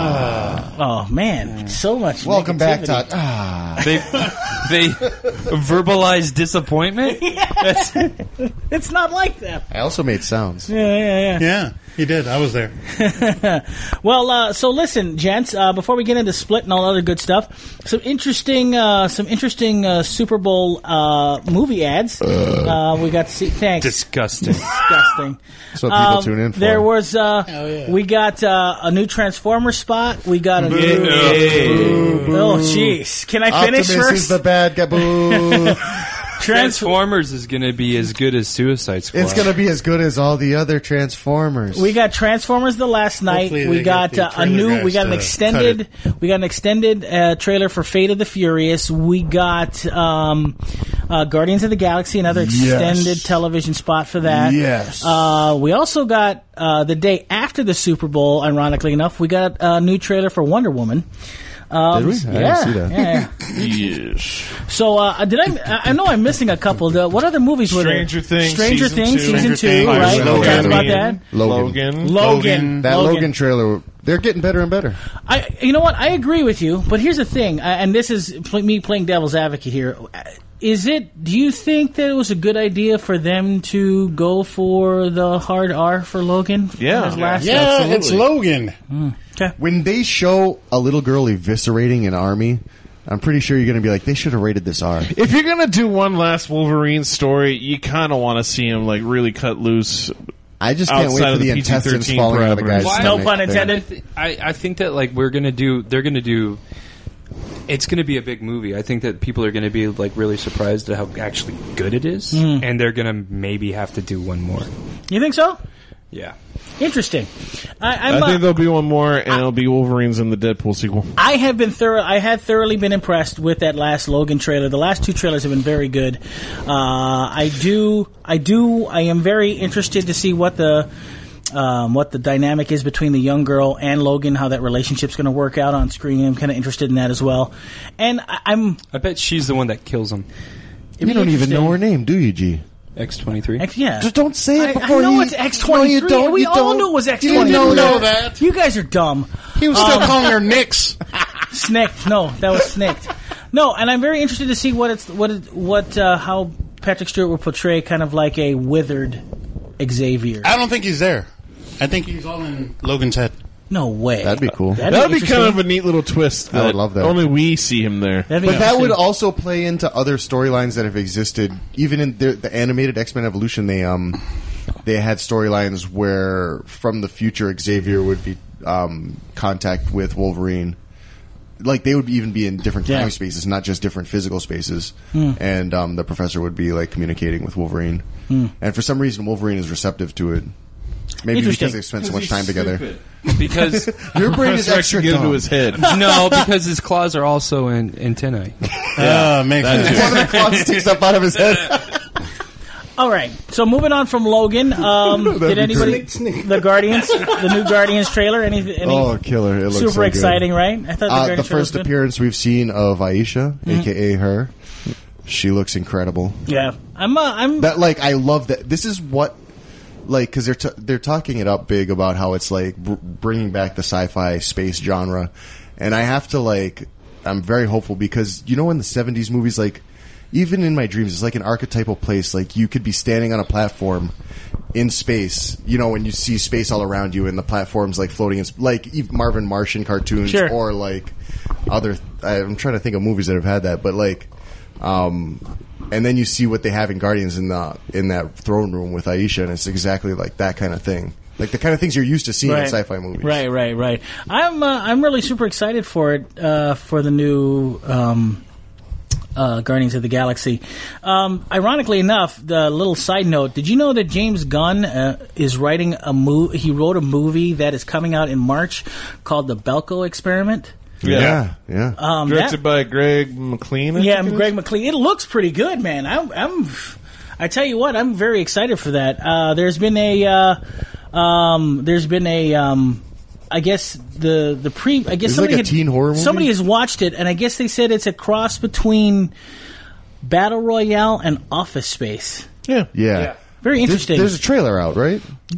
Oh man, so much. Welcome back, negativity. Todd. Ah. they they verbalize disappointment. That's, It's not like that. I also made sounds. Yeah, yeah, yeah. Yeah, he did. I was there. Well, uh, so listen, gents. Uh, before we get into Split and all other good stuff, some interesting, uh, some interesting uh, Super Bowl uh, movie ads. Uh, we got to see. Thanks. disgusting. Disgusting. So people Um, tune in for. There was. Uh, yeah. We got uh, a new Transformer spot. We got a new. Hey. Oh, jeez. Can I finish Optimus first? is the bad guy. Boo. Trans- Transformers is going to be as good as Suicide Squad. It's going to be as good as all the other Transformers. We got Transformers the last night. Hopefully We they got get the uh, a trailer new. guys We got an to extended. We got an extended uh, trailer for Fate of the Furious. We got um, uh, Guardians of the Galaxy, another extended Yes. television spot for that. Yes. Uh, we also got uh, the day after the Super Bowl. Ironically enough, we got a new trailer for Wonder Woman. Um, Did we? I didn't yeah, see that. yeah, yeah. Yes. So uh, did I? I know I'm missing a couple. The, what other movies were there? Stranger Things, Stranger season Things, two. season Stranger two, Things, right? We Logan. talked about that. Logan. Logan. Logan. That Logan, trailer They're getting better and better. I, you know what? I agree with you, but here's the thing, uh, and this is pl- me playing devil's advocate here. Is it? Do you think that it was a good idea for them to go for the hard R for Logan? Yeah. His last Yeah, Absolutely. it's Logan. Okay. When they show a little girl eviscerating an army, I'm pretty sure you're going to be like, they should have rated this R. If you're gonna do one last Wolverine story, you kind of want to see him like really cut loose. I just can't wait Outside for of the the P G thirteen intestines falling out of the guy's parameters. stomach. No pun thing. intended. I, I think that like we're gonna do. They're gonna do. It's gonna be a big movie. I think that people are gonna be like really surprised at how actually good it is, and they're gonna maybe have to do one more. You think so? Yeah. Interesting. I, I I'm, think uh, there'll be one more, and it'll be Wolverines in the Deadpool sequel. I have been thorough. I had thoroughly been impressed with that last Logan trailer. The last two trailers have been very good. Uh, I do. I do. I am very interested to see what the. Um, what the dynamic is between the young girl and Logan, how that relationship's going to work out on screen. I'm kind of interested in that as well. And I, I'm. I bet she's the one that kills him. You don't even know her name, do you, G? X twenty-three. X, yeah. Just don't say I, it I before know you... it's X twenty-three. No, you don't. We you all don't. knew it was X You twenty-three. know know that. that. You guys are dumb. He was still calling her Nix. Snicked. No, that was snicked. No, and I'm very interested to see what it's what it, what uh, how Patrick Stewart will portray kind of like a withered Xavier. I don't think he's there. I think he's all in Logan's head. No way. That'd be cool. That'd That would be interesting. kind of a neat little twist. I would love that. Only we see him there. That'd be But that would interesting. also play into other storylines that have existed. Even in the, the animated X-Men Evolution, they um they had storylines where from the future Xavier would be um contact with Wolverine. Like they would even be in different time Yeah. spaces, not just different physical spaces. And um, the professor would be like communicating with Wolverine. And for some reason, Wolverine is receptive to it. Maybe Interesting. because they spent so much time together. Because Your brain is Resurrection extra get into dumb. his head. no, because his claws are also in antennae. Yeah, makes sense. One of the claws sticks up out of his head. All right. So moving on from Logan, um, did be anybody the Guardians, the new Guardians trailer? Any, any Oh, killer! It looks super so good. exciting, right? I thought the, Uh, Guardians the trailer was first good. appearance we've seen of Aisha, Mm-hmm. aka her, she looks incredible. Yeah, I'm. Uh, I'm. That like I love that. This is what like because they're t- they're talking it up big about how it's like br- bringing back the sci-fi space genre, and I have to like I'm very hopeful because you know in the seventies movies like even in my dreams it's like an archetypal place like you could be standing on a platform in space, you know, when you see space all around you and the platforms like floating in sp- like even Marvin Martian cartoons Sure. or like other I'm trying to think of movies that have had that, but like um and then you see what they have in Guardians in the in that throne room with Aisha, and it's exactly like that kind of thing, like the kind of things you're used to seeing in sci-fi movies. Right, right, right. I'm uh, I'm really super excited for it uh, for the new um, uh, Guardians of the Galaxy. Um, ironically enough, the little side note: did you know that James Gunn uh, is writing a movie? He wrote a movie that is coming out in March called The Belko Experiment. Yeah, yeah. Um, Directed that- by Greg McLean. I yeah, think it is? Greg McLean. It looks pretty good, man. I'm, I'm I tell you what, I'm very excited for that. Uh, there's been a, uh, um, there's been a, um, I guess the the pre. I guess Is it somebody like a had- teen horror movie? Somebody has watched it, and I guess they said it's a cross between Battle Royale and Office Space. Yeah. Yeah. Very There's, interesting. there's a trailer out, right?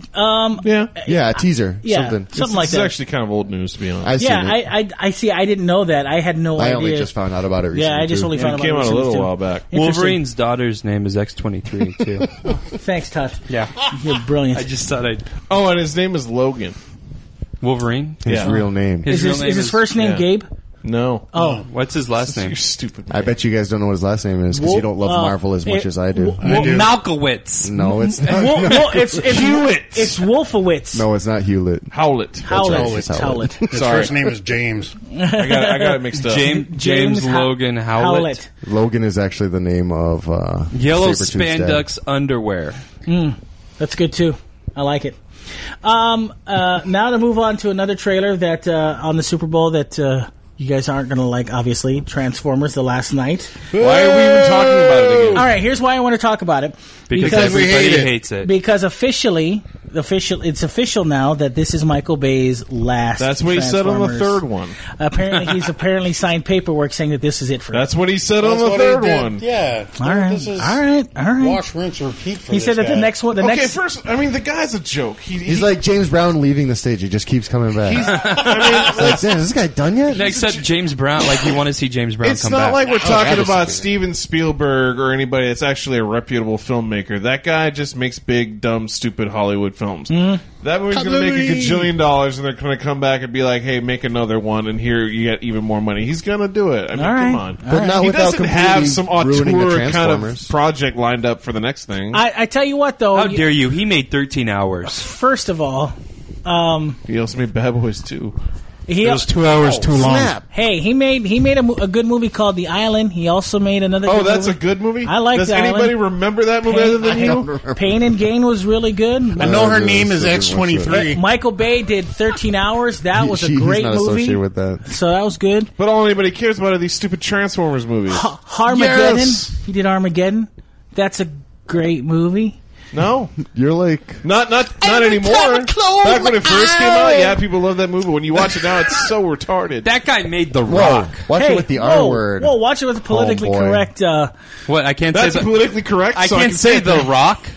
Yeah. Yeah, a teaser. yeah, something. something like This that. is actually kind of old news, to be honest. I've yeah, seen it. I, I I see. I didn't know that. I had no I idea. only just found out about it recently. yeah, I just too. only Yeah, found it out came about out it a little recently, while too. back. Interesting. Wolverine's daughter's name is X twenty-three too. Thanks, Todd. Yeah. You're brilliant. I just thought I'd. Oh, and his name is Logan. Wolverine. His Yeah. real name. His is real his, name is his is- first name yeah. Gabe? No. Oh, What's his last name? You're stupid. I bet you guys don't know what his last name is because you don't love uh, Marvel as much it- as I do. Wo- Wo- do. Malkowitz. No, it's not. Wo- Wo- it's it's Hewlett. It's Wolfowitz. No, it's not Hewlett. Howlett. Howlett. right, it's It's Howlett. Howlett. His Sorry. first name is James. I got, I got it mixed up. James, James, James How- Logan Howlett. Logan is actually the name of uh, Yellow Sabretooth's dad. spandex underwear. That's good too. I like it. Um, uh, now to move on to another trailer that uh, on the Super Bowl that uh, you guys aren't going to like. Obviously, Transformers: The Last Night. Why are we even talking about it again? All right, here's why I want to talk about it Because, Because we everybody hate it. hates it. Because officially, official. It's official now that this is Michael Bay's last. That's what he said on the Transformers. third one. Apparently, he's apparently signed paperwork saying that this is it for him. That's what he said That's on the what third he did. one. Yeah. All right, This is all right, all right. wash, rinse, repeat for He this said that guy. the next one, the Okay, next. first, I mean, the guy's a joke. He, He's he, like James Brown leaving the stage. He just keeps coming back. I mean, It's like, damn, is this guy done yet? Except James Brown, like you want to see James Brown it's come not back. like we're talking that is about stupid. Steven Spielberg or anybody that's actually a reputable filmmaker. That guy just makes big, dumb, stupid Hollywood films. That movie's going to make a gajillion dollars, and they're going to come back and be like, "Hey, make another one, and here you get even more money." He's going to do it. I mean, All right. come on. But not He without doesn't completely have some ruining the auteur kind Transformers. of project lined up for the next thing. I, I tell you what, though. How you- dare you? He made thirteen hours. First of all, um, He also made Bad Boys too. he It was two hours too long. Snap. hey he made he made a, mo- a good movie called The Island. He also made another. Oh, good that's movie. a good movie? I like Does The anybody Island. remember that movie Pain- other than I you? don't remember. Pain and Gain was really good. I know her Uh, name is so X twenty-three. Michael Bay did thirteen hours. That was a He- great he's not movie. associated with that. So that was good. But all anybody cares about are these stupid Transformers movies. Armageddon. Yes. He did Armageddon. That's a great movie. No, You're like, not not not anymore. Back when it first came out, yeah, people loved that movie. When you watch it now, it's so retarded. That guy made The whoa, Rock. watch hey, it with the whoa, R word. Whoa, watch it with the politically Homeboy. correct. Uh, What? I can't That's say the, politically correct. I so can't can say The that. Rock.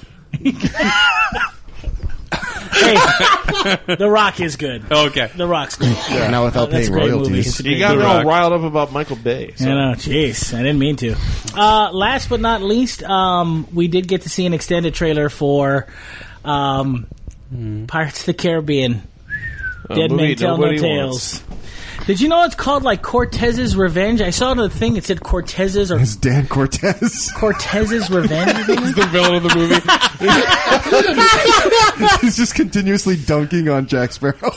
hey, The Rock is good. Okay. The Rock's good. Yeah. Now without That's a paying great movie. royalties. It's a You great got me movie. all Rock. riled up about Michael Bay. So. I know, jeez, I didn't mean to. Uh, last but not least, um, we did get to see an extended trailer for um, Pirates of the Caribbean. A Dead movie Men Tell No nobody Tales. Did you know it's called like Cortez's Revenge? I saw the thing. It said Cortez's or It's Dan Cortez. Cortez's Revenge. or something? He's the villain of the movie. He's just continuously dunking on Jack Sparrow.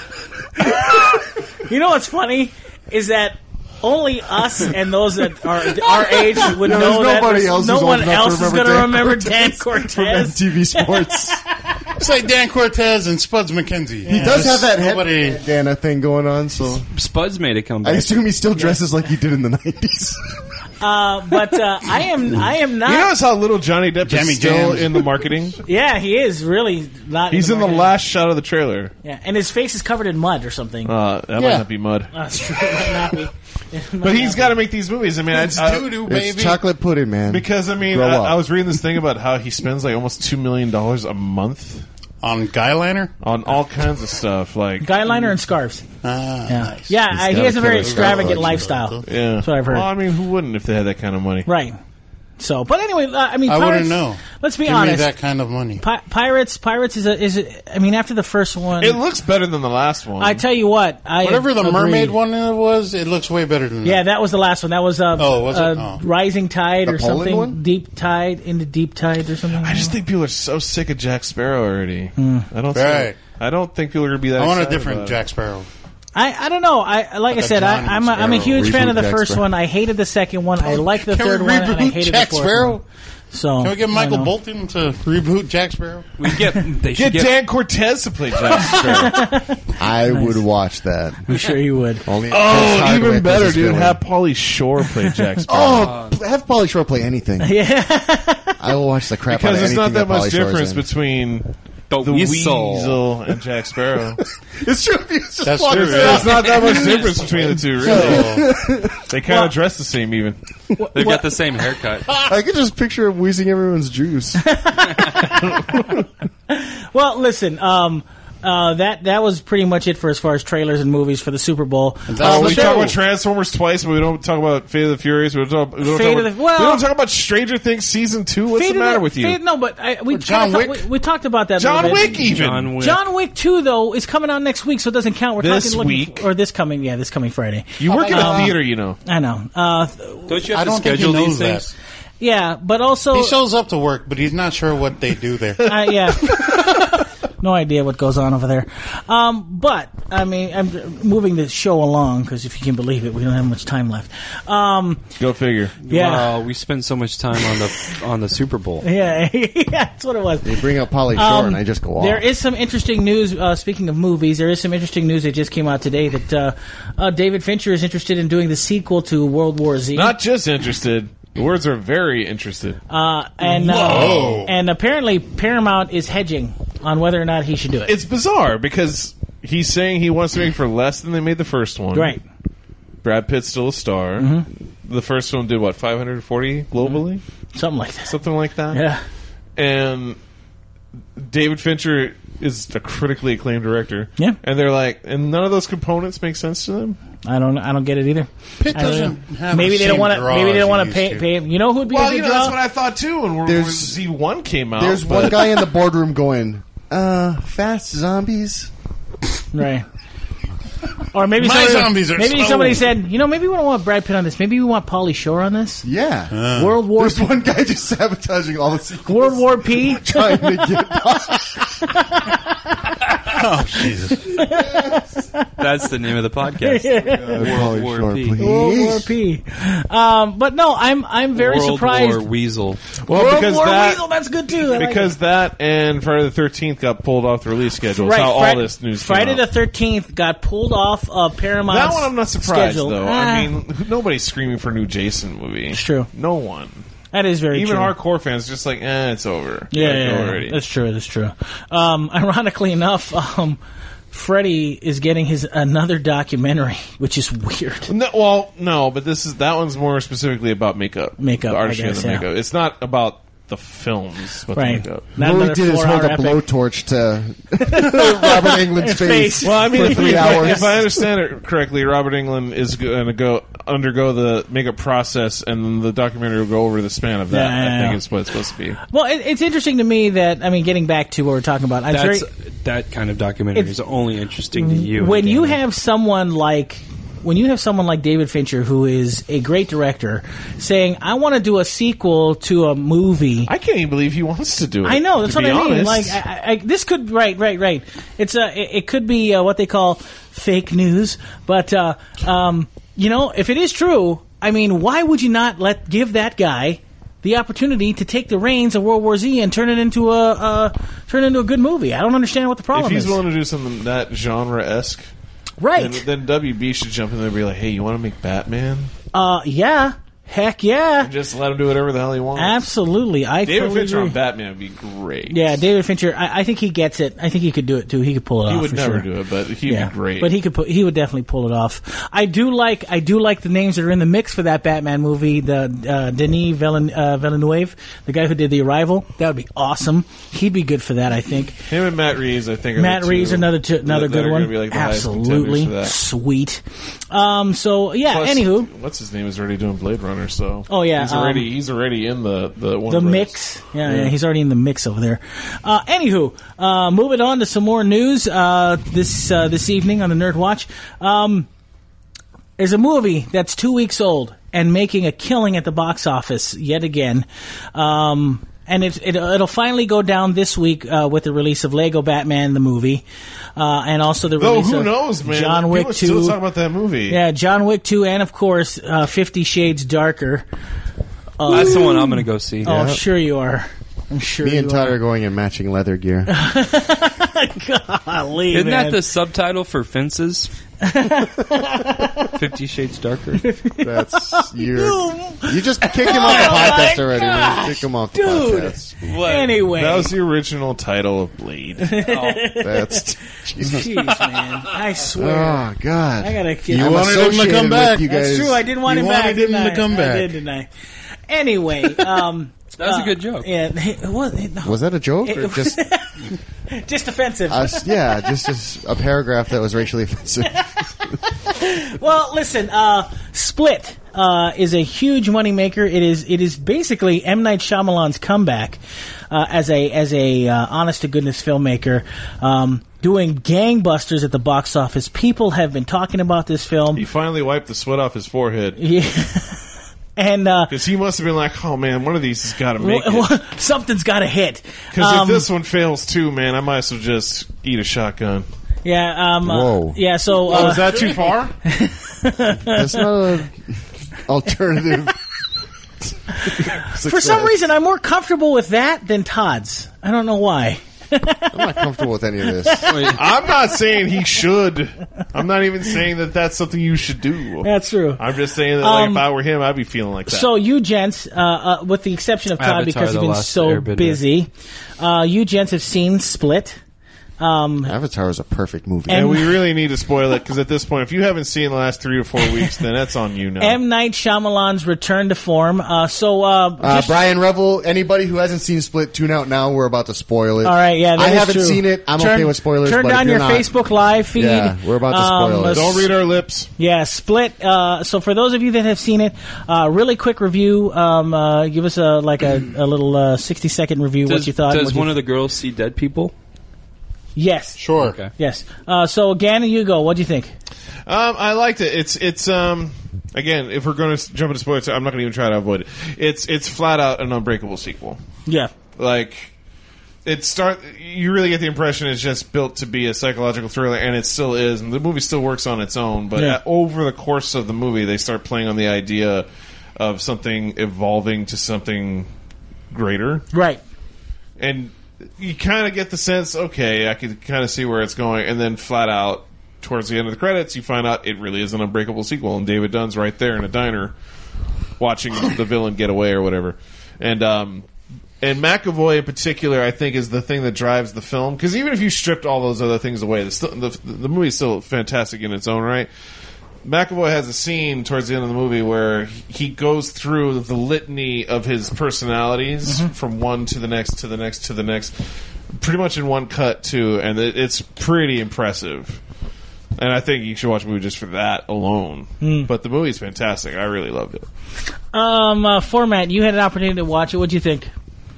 You know what's funny is that only us and those that are our age would Yeah, know there's that. nobody else no who's one old enough else to is remember going to Dan remember Cortez Dan from Cortez. M T V Sports. It's like Dan Cortez and Spuds McKenzie. He does have that head Nobody- bandana thing going on, so Spuds made a I comeback. assume he still dresses like he did in the nineties. Uh, but uh, I am, I am not. You notice how little Johnny Depp Jammy is still Jams. in the marketing? Yeah, he is really not. He's in the market. last shot of the trailer. Yeah, and his face is covered in mud or something. Uh, that might Yeah. not be mud. That's true. It might not be. It might But he's not got to make these movies. I mean, I, It's I- doo-doo, It's baby. chocolate pudding, man. because I mean, Grow I, up. I was reading this thing about how he spends like almost two million dollars a month On Guyliner? on all kinds of stuff. Like, be. Guyliner and scarves. Ah, Yeah, nice. yeah. He's uh, he got has a a very killer extravagant collection. lifestyle. yeah, That's what I've heard. Well, I mean, who wouldn't if they had that kind of money? Right. So, but anyway, uh, I mean, I Pirates, wouldn't know. Let's be Give honest. me that kind of money. Pi- Pirates, Pirates is a, is a, I mean, after the first one, It looks better than the last one. I tell you what, I Whatever the agree. mermaid one was, it looks way better than Yeah, that. that was the last one. That was uh, Oh, was it? uh, Oh. Rising Tide The or Poland something. one? Deep Tide into Deep Tide or something. I just think people are so sick of Jack Sparrow already. Hmm. I don't. Right. I don't think people are going to be that. I want a excited different about it. Jack Sparrow. I, I don't know. I like, I a said, I, John I'm a, I'm a Sparrow. huge fan of the Jack first Sparrow. one. I hated the second one. I liked the Can third we one, and I reboot hated Jack the fourth Sparrow? one. So Can we get I Michael know. Bolton to reboot Jack Sparrow? We get they Get should get, Dan Cortez to play Jack Sparrow. I would watch that. I'm sure you would. Only oh, Chris even Hardwick better, was his dude. villain. Have Pauly Shore play Jack Sparrow. Oh, have Pauly Shore play anything. Yeah. I will watch the crap out because of there's anything not that much Pauly Shore's difference in. between the, the Weasel. Weasel and Jack Sparrow. It's true. If you just That's watch true, it. yeah. There's not that much difference between the two, really. So, They kind of dress the same, even. They've got the same haircut. I could just picture him wheezing everyone's juice. Well, listen. Um, uh, that that was pretty much it for as far as trailers and movies for the Super Bowl. that's Oh, the we show. talk about Transformers twice, but we don't talk about Fate of the Furious. We don't talk, we don't Fate talk of about, the- well- we don't talk about Stranger Things season two. What's Fate the of matter with you? Fate- no, but I, we, Or John kinda Wick? ta- we, we talked about that. a John little bit. Wick, even. John Wick. John Wick two though is coming out next week, so it doesn't count. We're This talking looking week? f- or this coming, yeah, this coming Friday. You work in a Um, theater, you know. I know. Uh, Don't you I have don't to think he schedule knows these things? that. yeah, but also, He shows up to work, but he's not sure what they do there. uh, yeah. No idea what goes on over there. Um, but, I mean, I'm moving the show along, because if you can believe it, we don't have much time left. Um, Go figure. yeah. Wow, we spent so much time on the on the Super Bowl. Yeah, yeah, that's what it was. They bring up Pauly Shore Um, and I just go off. There is some interesting news. Uh, speaking of movies, there is some interesting news that just came out today that uh, uh, David Fincher is interested in doing the sequel to World War Z. Not just interested. The words are very interested. uh, and uh, and apparently Paramount is hedging. on whether or not he should do it. It's bizarre because he's saying he wants to make for less than they made the first one. Right. Brad Pitt's still a star. Mm-hmm. The first one did what, five hundred forty globally? Mm-hmm. Something like that. Something like that. Yeah. And David Fincher is a critically acclaimed director. Yeah. And they're like, and none of those components make sense to them. I don't. I don't get it either. Pitt I don't doesn't know. have maybe the they don't same want to. draw Maybe they as don't he want to pay, used to. pay. You know who'd be Well, a big you know, draw? that's what I thought too when, when There's- Z one came out. There's but- one guy in the boardroom going, uh, fast zombies. Right. Or maybe My somebody, zombies are maybe slow. somebody said, you know, maybe we don't want Brad Pitt on this. Maybe we want Pauly Shore on this. Yeah. World War There's one guy just sabotaging all the sequels. World War P. Trying to get Oh, Jesus. That's the name of the podcast. World War War P. P. World War P. Um, but no, I'm I'm very World surprised. War Weasel. Well, World because War that, Weasel, that's good too. I like because that and Friday the thirteenth got pulled off the release schedule. Right, That's how Fri- all this news Friday came the out. thirteenth got pulled off of Paramount's That one I'm not surprised, schedule. though. Ah, I mean, nobody's screaming for a new Jason movie. It's true. No one. that is very Even true. hardcore fans just like, eh, it's over. Yeah, Like, yeah, yeah. already. That's true. That's true. Um, ironically enough, um, Freddie is getting his another documentary, which is weird. No, well, no, but this is that one's more specifically about makeup. Makeup, the I artistry guess, of the yeah. makeup. It's not about the films, but Right. the makeup. Not All he another did is hold four-hour a epic. blowtorch to Robert Englund's His face, face. Well, I mean, for if, three if, hours. if I understand it correctly, Robert Englund is going to go undergo the makeup process, and then the documentary will go over the span of that. Yeah, yeah, I think yeah. it's what it's supposed to be. Well, it, it's interesting to me that I mean, getting back to what we're talking about, I'm That's very, that kind of documentary It's- is only interesting to you. when you Danny. have someone like when you have someone like David Fincher, who is a great director, saying, "I want to do a sequel to a movie." I can't even believe he wants to do it. I know that's to what be I mean. honest. Like, I, I, I, this could right, right, right. It's a, it, it could be uh, what they call fake news, but uh, um, you know, if it is true, I mean, why would you not let give that guy the opportunity to take the reins of World War Z and turn it into a uh, turn it into a good movie? I don't understand what the if problem he's is. willing to do something that genre esque, right? then, then W B should jump in there and be like, "Hey, you want to make Batman?" Uh, yeah, heck yeah, And just let him do whatever the hell he wants. absolutely. I David totally Fincher agree. on Batman would be great. Yeah, David Fincher. I, I think he gets it. I think he could do it too. He could pull it he off. would for never sure. do it, but he'd be great. But he could put, he would definitely pull it off. I do like I do like the names that are in the mix for that Batman movie. The uh, Denis Villen, uh, Villeneuve, the guy who did The Arrival, that would be awesome. He'd be good for that, I think. Him and Matt Reeves, I think. Are Matt the two Reeves, another two, another that- that good are one. gonna be like the highest Absolutely contenders for sweet. Um, so yeah. Plus, Anywho, what's his name is already doing Blade Runner, so Oh, yeah, he's already um, he's already in the the one the race. mix. Yeah, yeah, Yeah. he's already in the mix over there. Uh, anywho, uh, moving on to some more news uh, this uh, this evening on the Nerd Watch. Um, there's a movie that's two weeks old and making a killing at the box office yet again. Um, and it, it, it'll finally go down this week uh, with the release of Lego Batman the movie, uh, and also the Though release who of knows, man? John Wick People still two. talk about that movie. Yeah, John Wick two, and of course uh, Fifty Shades Darker. That's the one I'm going to go see. Oh, sure you are. I'm sure Me you and Todd are. are going in matching leather gear. Golly, Isn't man. that the subtitle for Fences? Fifty Shades Darker. That's you're, you just kicked him off the podcast already. Man. Kick him off the Dude. podcast. What? Anyway, That was the original title of Blade. That's Jesus. jeez, man, I swear, Oh God. I gotta. You I'm wanted him to associated come with back. you That's guys. true. I did want You him back. wanted him didn't to I? come I back. did, didn't I? Anyway, um, That's uh, a good joke. Yeah, it was it, no, Was that a joke or It- just just offensive. uh, yeah, just, just a paragraph that was racially offensive? Well, listen, uh, Split uh, is a huge moneymaker. It is it is basically M. Night Shyamalan's comeback uh, as a as a uh, honest to goodness filmmaker, um, doing gangbusters at the box office. People have been talking about this film. He finally wiped the sweat off his forehead Yeah. And uh, because he must have been like, "Oh man, one of these has got to make it." something's got to hit. Because Um, if this one fails too, man, I might as well just eat a shotgun. yeah, um, uh, Whoa. yeah. So Oh, uh, is that too far? That's not an alternative. for some reason, I'm more comfortable with that than Todd's. I don't know why. I'm not comfortable with any of this. I'm not saying he should. I'm not even saying that that's something you should do. That's true. I'm just saying that like, Um, if I were him, I'd be feeling like that. So you gents, uh, uh, with the exception of Todd Avatar, because The you've been Last so Airbender. busy, uh, you gents have seen Split. Um, Avatar is a perfect movie. and we really need to spoil it because at this point, if you haven't seen the last three or four weeks, then that's on you now. M. Night Shyamalan's return to form. Uh, so, uh, Uh, just- Brian Revel, anybody who hasn't seen Split, tune out now. We're about to spoil it. all right, yeah, that I is haven't true. seen it. I'm turn, okay with spoilers. Turn but down if you're your not, Facebook Live feed. Yeah, we're about to spoil it. Don't read our lips. Yeah, Split. Uh, so for those of you that have seen it, uh, really quick review. Um, uh, give us a like a, a little uh, sixty second review. Does, what you thought? does what you- one of the girls see dead people? yes, Sure. Okay. yes. Uh, so Gannon, you go. What do you think? Um, I liked it. It's it's um again, if we're going to jump into spoilers, I'm not going to even try to avoid it. It's it's flat out an Unbreakable sequel. Yeah, Like it start you really get the impression it's just built to be a psychological thriller, and it still is, and the movie still works on its own, but Yeah. uh, over the course of the movie they start playing on the idea of something evolving to something greater, right. and you kind of get the sense, okay, I could kind of see where it's going, and then flat out towards the end of the credits you find out it really is an Unbreakable sequel, and David Dunn's right there in a diner watching the villain get away or whatever. And um and McAvoy in particular, I think, is the thing that drives the film, because even if you stripped all those other things away, the, still, the, the movie is still fantastic in its own right. McAvoy has a scene towards the end of the movie where he goes through the litany of his personalities from one to the next to the next to the next, pretty much in one cut too, and it, it's pretty impressive. And I think you should watch the movie just for that alone. But the movie's fantastic. I really loved it. Um, uh, format. You had an opportunity to watch it. What do you think?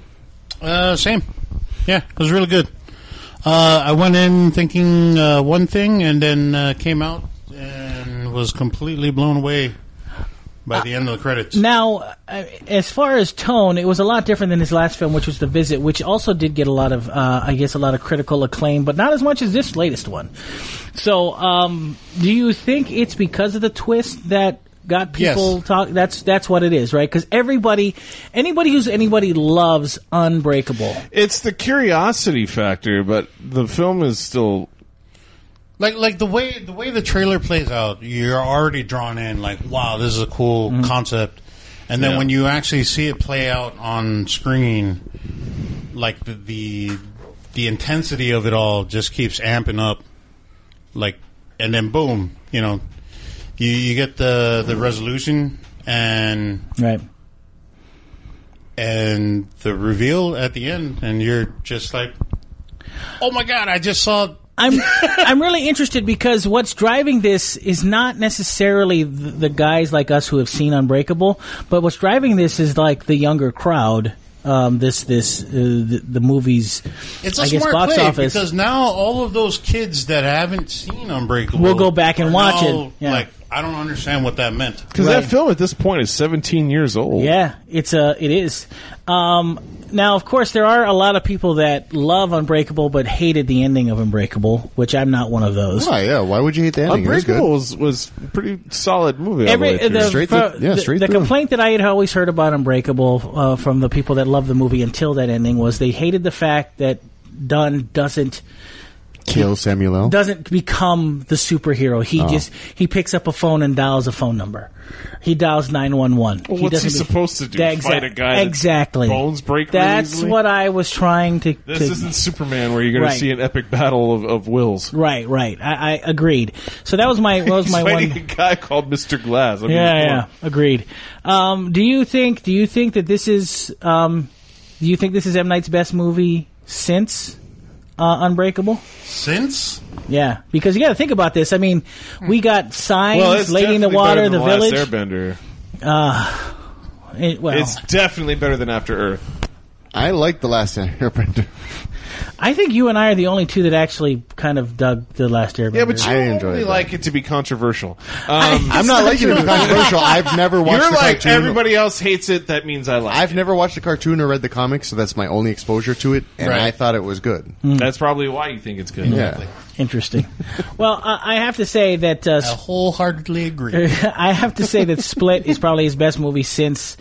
Uh, same. Yeah, it was really good. Uh, I went in thinking uh, one thing, and then uh, came out and was completely blown away by the end of the credits. Now, uh, as far as tone, it was a lot different than his last film, which was The Visit, which also did get a lot of, uh, I guess, a lot of critical acclaim, but not as much as this latest one. So, um, do you think it's because of the twist that got people Yes. talk? That's that's what it is, right? Because everybody, anybody who's anybody loves Unbreakable. It's the curiosity factor, but the film is still... Like like the way the way the trailer plays out, you're already drawn in. Like, wow, this is a cool concept. And then Yeah. when you actually see it play out on screen, like the, the the intensity of it all just keeps amping up. Like, and then boom, you know, you you get the the resolution and Right. and the reveal at the end, and you're just like, oh my god, I just saw. I'm I'm really interested because what's driving this is not necessarily the, the guys like us who have seen Unbreakable, but what's driving this is like the younger crowd. Um, this this uh, the, the movies. It's a I guess smart box play office because now all of those kids that haven't seen Unbreakable will go back and are watch now, it. Yeah. Like, I don't understand what that meant. Because Right. that film at this point is seventeen years old. Yeah, it's a it is. Um, now, of course, there are a lot of people that love Unbreakable but hated the ending of Unbreakable, which I'm not one of those. Why, yeah, why would you hate the ending? It was good. Unbreakable was, was a pretty solid movie. all the Every way through. the, Straight fro- through- yeah, the- straight the through. complaint that I had always heard about Unbreakable uh, from the people that loved the movie until that ending was they hated the fact that Dunn doesn't Kill Samuel L. doesn't become the superhero. He just he picks up a phone and dials a phone number. He dials nine one one. Well, what's he supposed to do? Fight a guy that exactly. bones break really That's easily? what I was trying to. This to isn't Superman where you're going Right. to see an epic battle of, of wills. right, right. I, I agreed. So that was my that was He's my fighting one. a guy called Mister Glass. I mean, Yeah, come yeah, on. agreed. Um, do you think? Do you think that this is? Um, do you think this is M. Night's best movie since uh, Unbreakable? Since Yeah, because you got to think about this. I mean, we got Signs, Well, it's Lady in the definitely Water, better The than Village. Last Airbender. It- well, It's definitely better than After Earth. I like The Last Airbender. I think you and I are the only two that actually kind of dug The Last Airbender. Yeah, but you I enjoyed only that. like it to be controversial. Um, I'm not liking it to be controversial. I've never watched you're the like cartoon. everybody else hates it. That means I like I've it. never watched the cartoon or read the comics, so that's my only exposure to it, and Right. I thought it was good. That's probably why you think it's good. Yeah. Interesting. Well, uh, I have to say that uh, I wholeheartedly agree. I have to say that Split is probably his best movie since.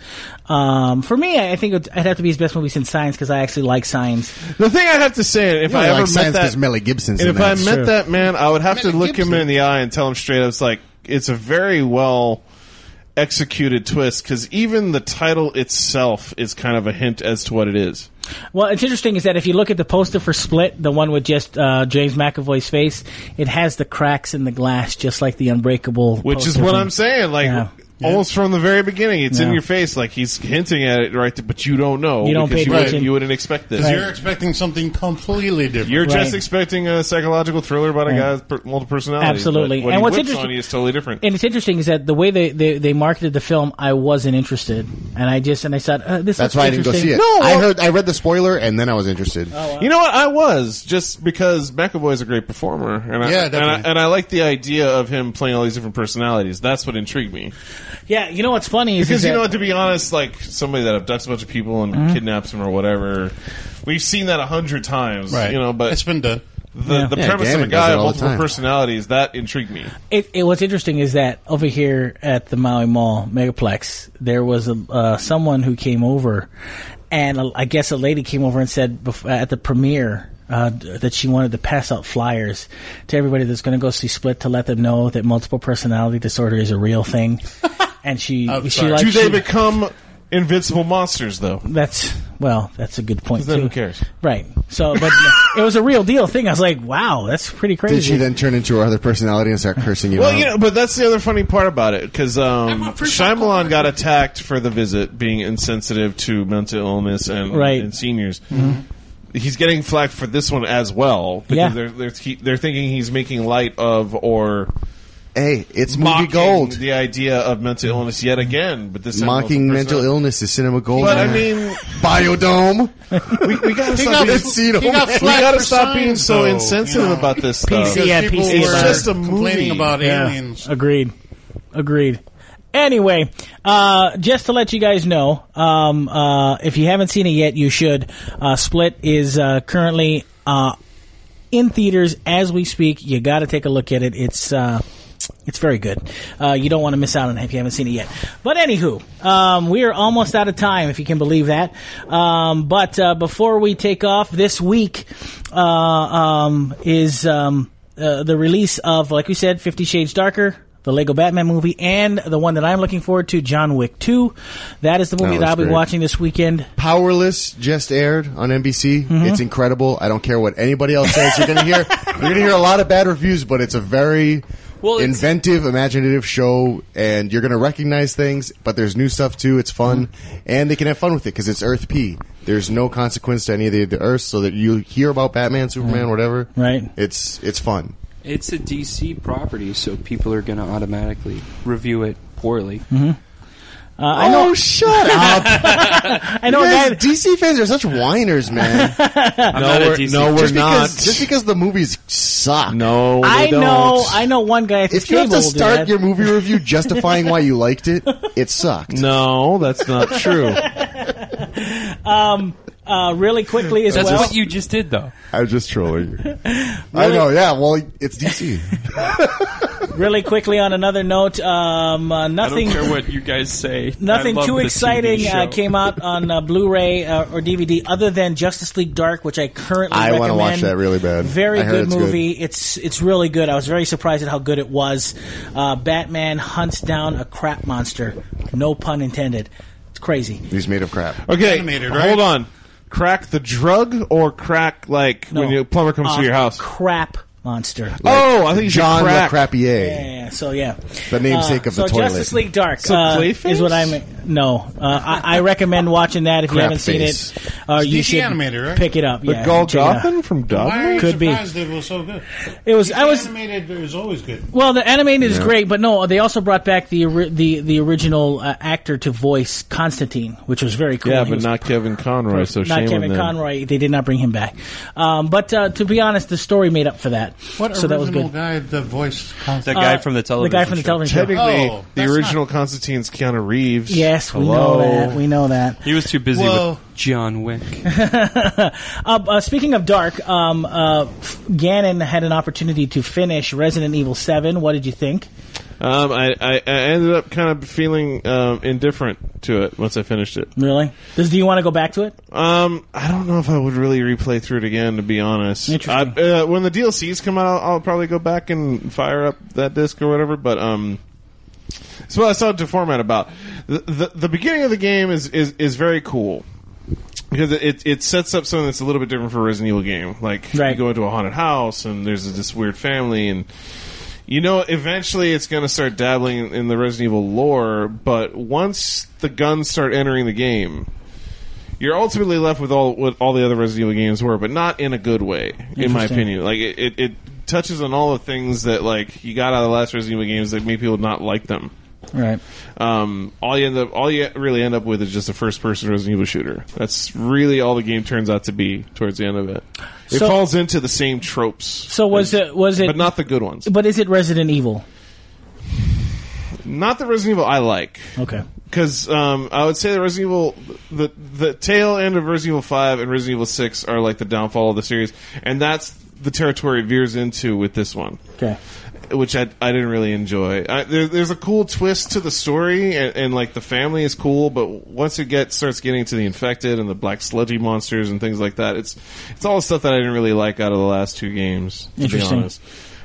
Um, for me, I think it'd have to be his best movie since Signs because I actually like Signs. The thing I have to say, if You I know, ever like met because that, Mel Gibson's and in if I that. met Sure. that man, I would have to Mel look him Gibson. in the eye and tell him straight up, it's like, it's a very well executed twist, because even the title itself is kind of a hint as to what it is. Well, it's interesting is that if you look at the poster for Split, the one with just uh, James McAvoy's face, it has the cracks in the glass, just like the Unbreakable. Which is poster what from- I'm saying. Like, Yeah. almost from the very beginning, it's in Yeah. your face. Like, he's hinting at it right there, but you don't know. You don't because pay you, wouldn't, attention. you wouldn't expect this. Because you're expecting something completely different. You're just Right. expecting a psychological thriller about a Right. guy's per- multiple personalities. Absolutely. But what And he what's whips interesting- on you is totally different. And it's interesting is that the way they, they, they marketed the film, I wasn't interested, and I just and I thought uh, this. That's looks why I didn't go interesting. see it. No, I well- heard, I read the spoiler, and then I was interested. You know what? I was just because McAvoy's a great performer, and I, Yeah, and I definitely. and I like the idea of him playing all these different personalities. That's what intrigued me. Yeah, you know what's funny is, Because is you that, know, to be honest, like somebody that abducts a bunch of people and Mm-hmm. kidnaps them or whatever, we've seen that a hundred times. Right. You know, but it's been done. the, Yeah. the Yeah, premise of a Gannon does guy it with all the multiple time. personalities that intrigued me. It, it, what's interesting is that over here at the Maui Mall Megaplex, there was a, uh, someone who came over, and a, I guess a lady came over and said bef- at the premiere uh, d- that she wanted to pass out flyers to everybody that's going to go see Split to let them know that multiple personality disorder is a real thing. And she, I'm she sorry. like Do they she- become invincible monsters, though? that's well, that's a good point Then too. who cares? Right. So, but it was a real deal thing. I was like, wow, that's pretty crazy. Did she then turn into her other personality and start cursing you Well, out? you know, but that's the other funny part about it, because um, I'm a freak Shyamalan out. got attacked for The Visit being insensitive to mental illness and, Right. and seniors. He's getting flack for this one as well, because Yeah. they're, they're he- they're thinking he's making light of or Hey, it's movie mocking gold. the idea of mental illness yet again. But this time Mocking multiple mental personality. illness is cinema gold. But I man. mean, Biodome. we, we gotta He stop got, being, Encino, he got man. we flack gotta for stop signs, being so though, insensitive you know. about this P stuff. C, yeah, People P C. were It's just a complaining movie. about Yeah. aliens. Agreed. Agreed. Anyway, uh, just to let you guys know, um, uh, if you haven't seen it yet, you should. Uh, Split is uh, currently uh, in theaters as we speak. You got to take a look at it. It's uh, it's very good. Uh, you don't want to miss out on it if you haven't seen it yet. But anywho, um, we are almost out of time, if you can believe that. Um, but uh, before we take off, this week uh, um, is um, uh, the release of, like we said, Fifty Shades Darker, the Lego Batman movie, and the one that I'm looking forward to, John Wick two. That is the movie That that I'll looks be great. watching this weekend. Powerless just aired on N B C. Mm-hmm. It's incredible. I don't care what anybody else says. You're gonna hear you're gonna hear a lot of bad reviews, but it's a very Well, it's- inventive, imaginative show, and you're gonna recognize things. But there's new stuff too. It's fun, and they can have fun with it because it's Earth P. There's no consequence to any of the, the Earths, so that you hear about Batman, Superman, whatever. Right. It's it's fun. It's a D C property, so people are going to automatically review it poorly. Uh, I know. Oh, shut up! I know. You a guys, guy- D C fans are such whiners, man. I'm not a D C. no, we're just not. because just because the movies suck. No, they I don't. know. I know one guy at the If you have table to will do start that. your movie review justifying why you liked it, it sucked. No, that's not true. uh, really quickly as That's well. what you just did, though. I was just trolling you. I know, yeah. Well, it's D C. Really quickly on another note, um, uh, I nothing. don't care what you guys say. Nothing I love too the T V exciting show. uh, came out on uh, Blu-ray uh, or D V D other than Justice League Dark, which I currently I recommend. want to watch that really bad. Very I heard good it's movie. It's it's really good. I was very surprised at how good it was. Uh, Batman hunts down a crap monster. No pun intended. It's crazy. He's made of crap. Okay, Animated, right? hold on. Crack the drug or crack like No. when your plumber comes Uh, to your house? Crap monster. oh, I think you said John Le crack. Crapier, Yeah, yeah, so yeah. the namesake Uh, of the so toilet. Justice League Dark So uh, Clayface? is what I'm. No, uh, I, I recommend watching that if you Crap haven't seen face. it. Uh, you D C should animated, right? pick it up. The yeah, Gal check it out. Gadot from Why are Dogma? you Could be. surprised it was so good? It was. D C I was. animated is always good. Well, the animated is Yeah. great, but no, they also brought back the ori- the the original uh, actor to voice Constantine, which was very cool. Yeah, He but was not Kevin Conroy. So not shame on Kevin them. Conroy. They did not bring him back. Um, but uh, to be honest, the story made up for that. What so that was original good. guy the voice? The guy Uh, from the The television guy from the show. television show. Technically, Oh, the that's original Constantine's Keanu Reeves. Yes, we Hello. know that. We know that. He was too busy Well, with John Wick. uh, uh, speaking of dark, um, uh, Gannon had an opportunity to finish Resident Evil seven. What did you think? Um, I, I, I ended up kind of feeling um, indifferent to it once I finished it. Really? Does do you want to go back to it? Um, I don't know if I would really replay through it again, to be honest. Interesting. I, uh, when the D L Cs come out, I'll probably go back and fire up that disc or whatever. But um, that's what I started to format about. The, the the beginning of the game is is, is very cool. Because it it sets up something that's a little bit different for a Resident Evil game. Like, right. you go into a haunted house, and there's this weird family, and you know, eventually it's going to start dabbling in the Resident Evil lore, but once the guns start entering the game, you're ultimately left with all what all the other Resident Evil games were, but not in a good way, in my opinion. Like, it, it, it touches on all the things that, like, you got out of the last Resident Evil games that made people not like them. Right. Um, all you end up, all you really end up with is just a first-person Resident Evil shooter. That's really all the game turns out to be towards the end of it. It So- falls into the same tropes. So was it was it? But not the good ones. But is it Resident Evil? Not the Resident Evil I like. Okay. Because um, I would say the Resident Evil, the the tail end of Resident Evil five and Resident Evil six are like the downfall of the series, and that's the territory it veers into with this one. Okay. Which I, I didn't really enjoy. I, there, there's a cool twist to the story, and, and like the family is cool, but once it gets starts getting to the infected and the black sludgy monsters and things like that, it's it's all the stuff that I didn't really like out of the last two games. To be Interesting. honest,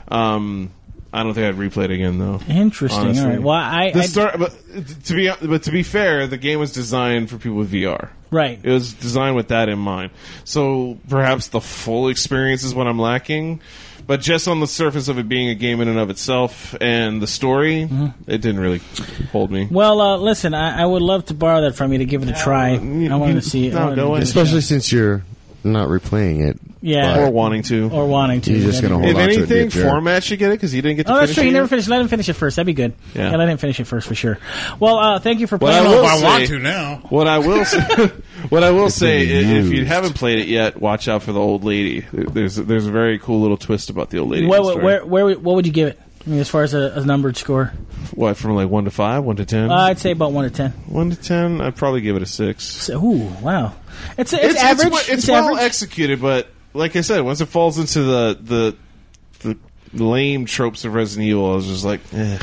um, I don't think I'd replay it again though. Interesting. Honestly. All right. Well, I, The I start, but to be but to be fair, the game was designed for people with V R. right. It was designed with that in mind. So perhaps the full experience is what I'm lacking. But just on the surface of it being a game in and of itself and the story, Mm-hmm. it didn't really hold me. Well, uh, listen, I, I would love to borrow that from you to give it a try. you- I wanted you- to see it. I no, wanted go to ahead. give it a Especially shot. since you're not replaying it. Yeah. Or wanting to. or wanting to. You're just That'd gonna be hold If on to it, anything, be a jerk. Format should get it because he didn't get to Oh, that's finish true. it You never yet. finished. Let him finish it first. That'd be good. Yeah. Yeah, let him finish it first for sure. Well, uh, thank you for What I playing. will If I say- want to now. What I will say, what I will say, i- been if you used. haven't played it yet, watch out for the old lady. There's there's a very cool little twist about the old lady. in Where, the story. where, where, what would you give it? I mean, as far as a, a numbered score, What, from like one to five, one to ten? uh, I'd say about one to ten. one to ten, I'd probably give it a six. So, ooh, wow! It's it's, average. It's, It's, well average. executed, but like I said, once it falls into the the the lame tropes of Resident Evil, I was just like, eh,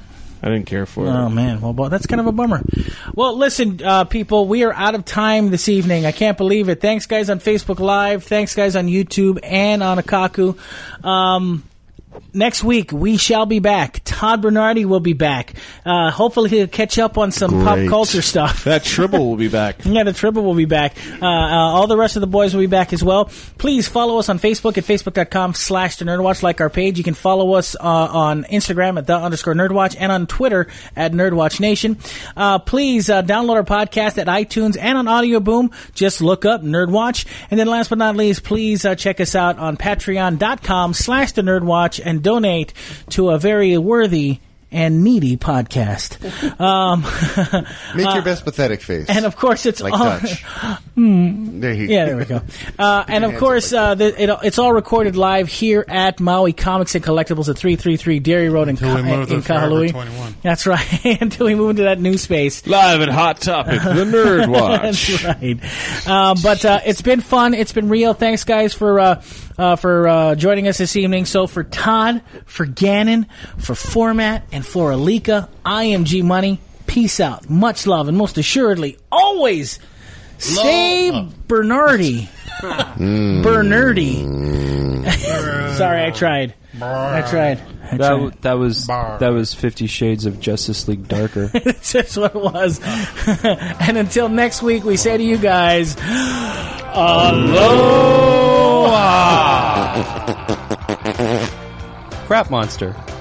I didn't care for Oh it. man, well, well, that's kind of a bummer. Well, listen, uh, people, we are out of time this evening. I can't believe it. Thanks, guys, on Facebook Live. Thanks, guys, on YouTube and on Akaku. Um, next week we shall be back. Todd Bernardi will be back. Uh, hopefully he'll catch up on some pop Great. culture stuff. That Tribble will be back. Yeah, the Tribble will be back. Uh, uh, all the rest of the boys will be back as well. Please follow us on Facebook at facebook.com slash the Nerdwatch. Like our page. You can follow us uh, on Instagram at the underscore Nerdwatch and on Twitter at Nerdwatch Nation. Uh, please uh, download our podcast at iTunes and on Audio Boom. Just look up Nerdwatch. And then last but not least, please uh, check us out on patreon.com slash the Nerdwatch and donate to a very worthy and needy podcast. Um, Make your best pathetic face. and of course, it's like all, Dutch. There you Yeah, there we go. Uh, and of hands course, up uh, the, it, it's all recorded live here at Maui Comics and Collectibles at three thirty-three Dairy Road in, Until we Ka- move to in Forever Kahului. twenty-one. That's right. Until we move into that new space. Live at Hot Topic, the Nerd Watch. That's right. Uh, but uh, it's been fun. It's been real. Thanks, guys, for uh, uh, for uh, joining us this evening. So for Todd, for Gannon, for Format, and for Alika, I am G Money. Peace out. Much love, and most assuredly, always stay Love. Bernardi. Bernardi. Sorry, I tried. I tried. I That, tried. w- that was Bar. that was Fifty Shades of Justice League Darker. That's just what it was. And until next week, we say to you guys, aloha! Crap monster.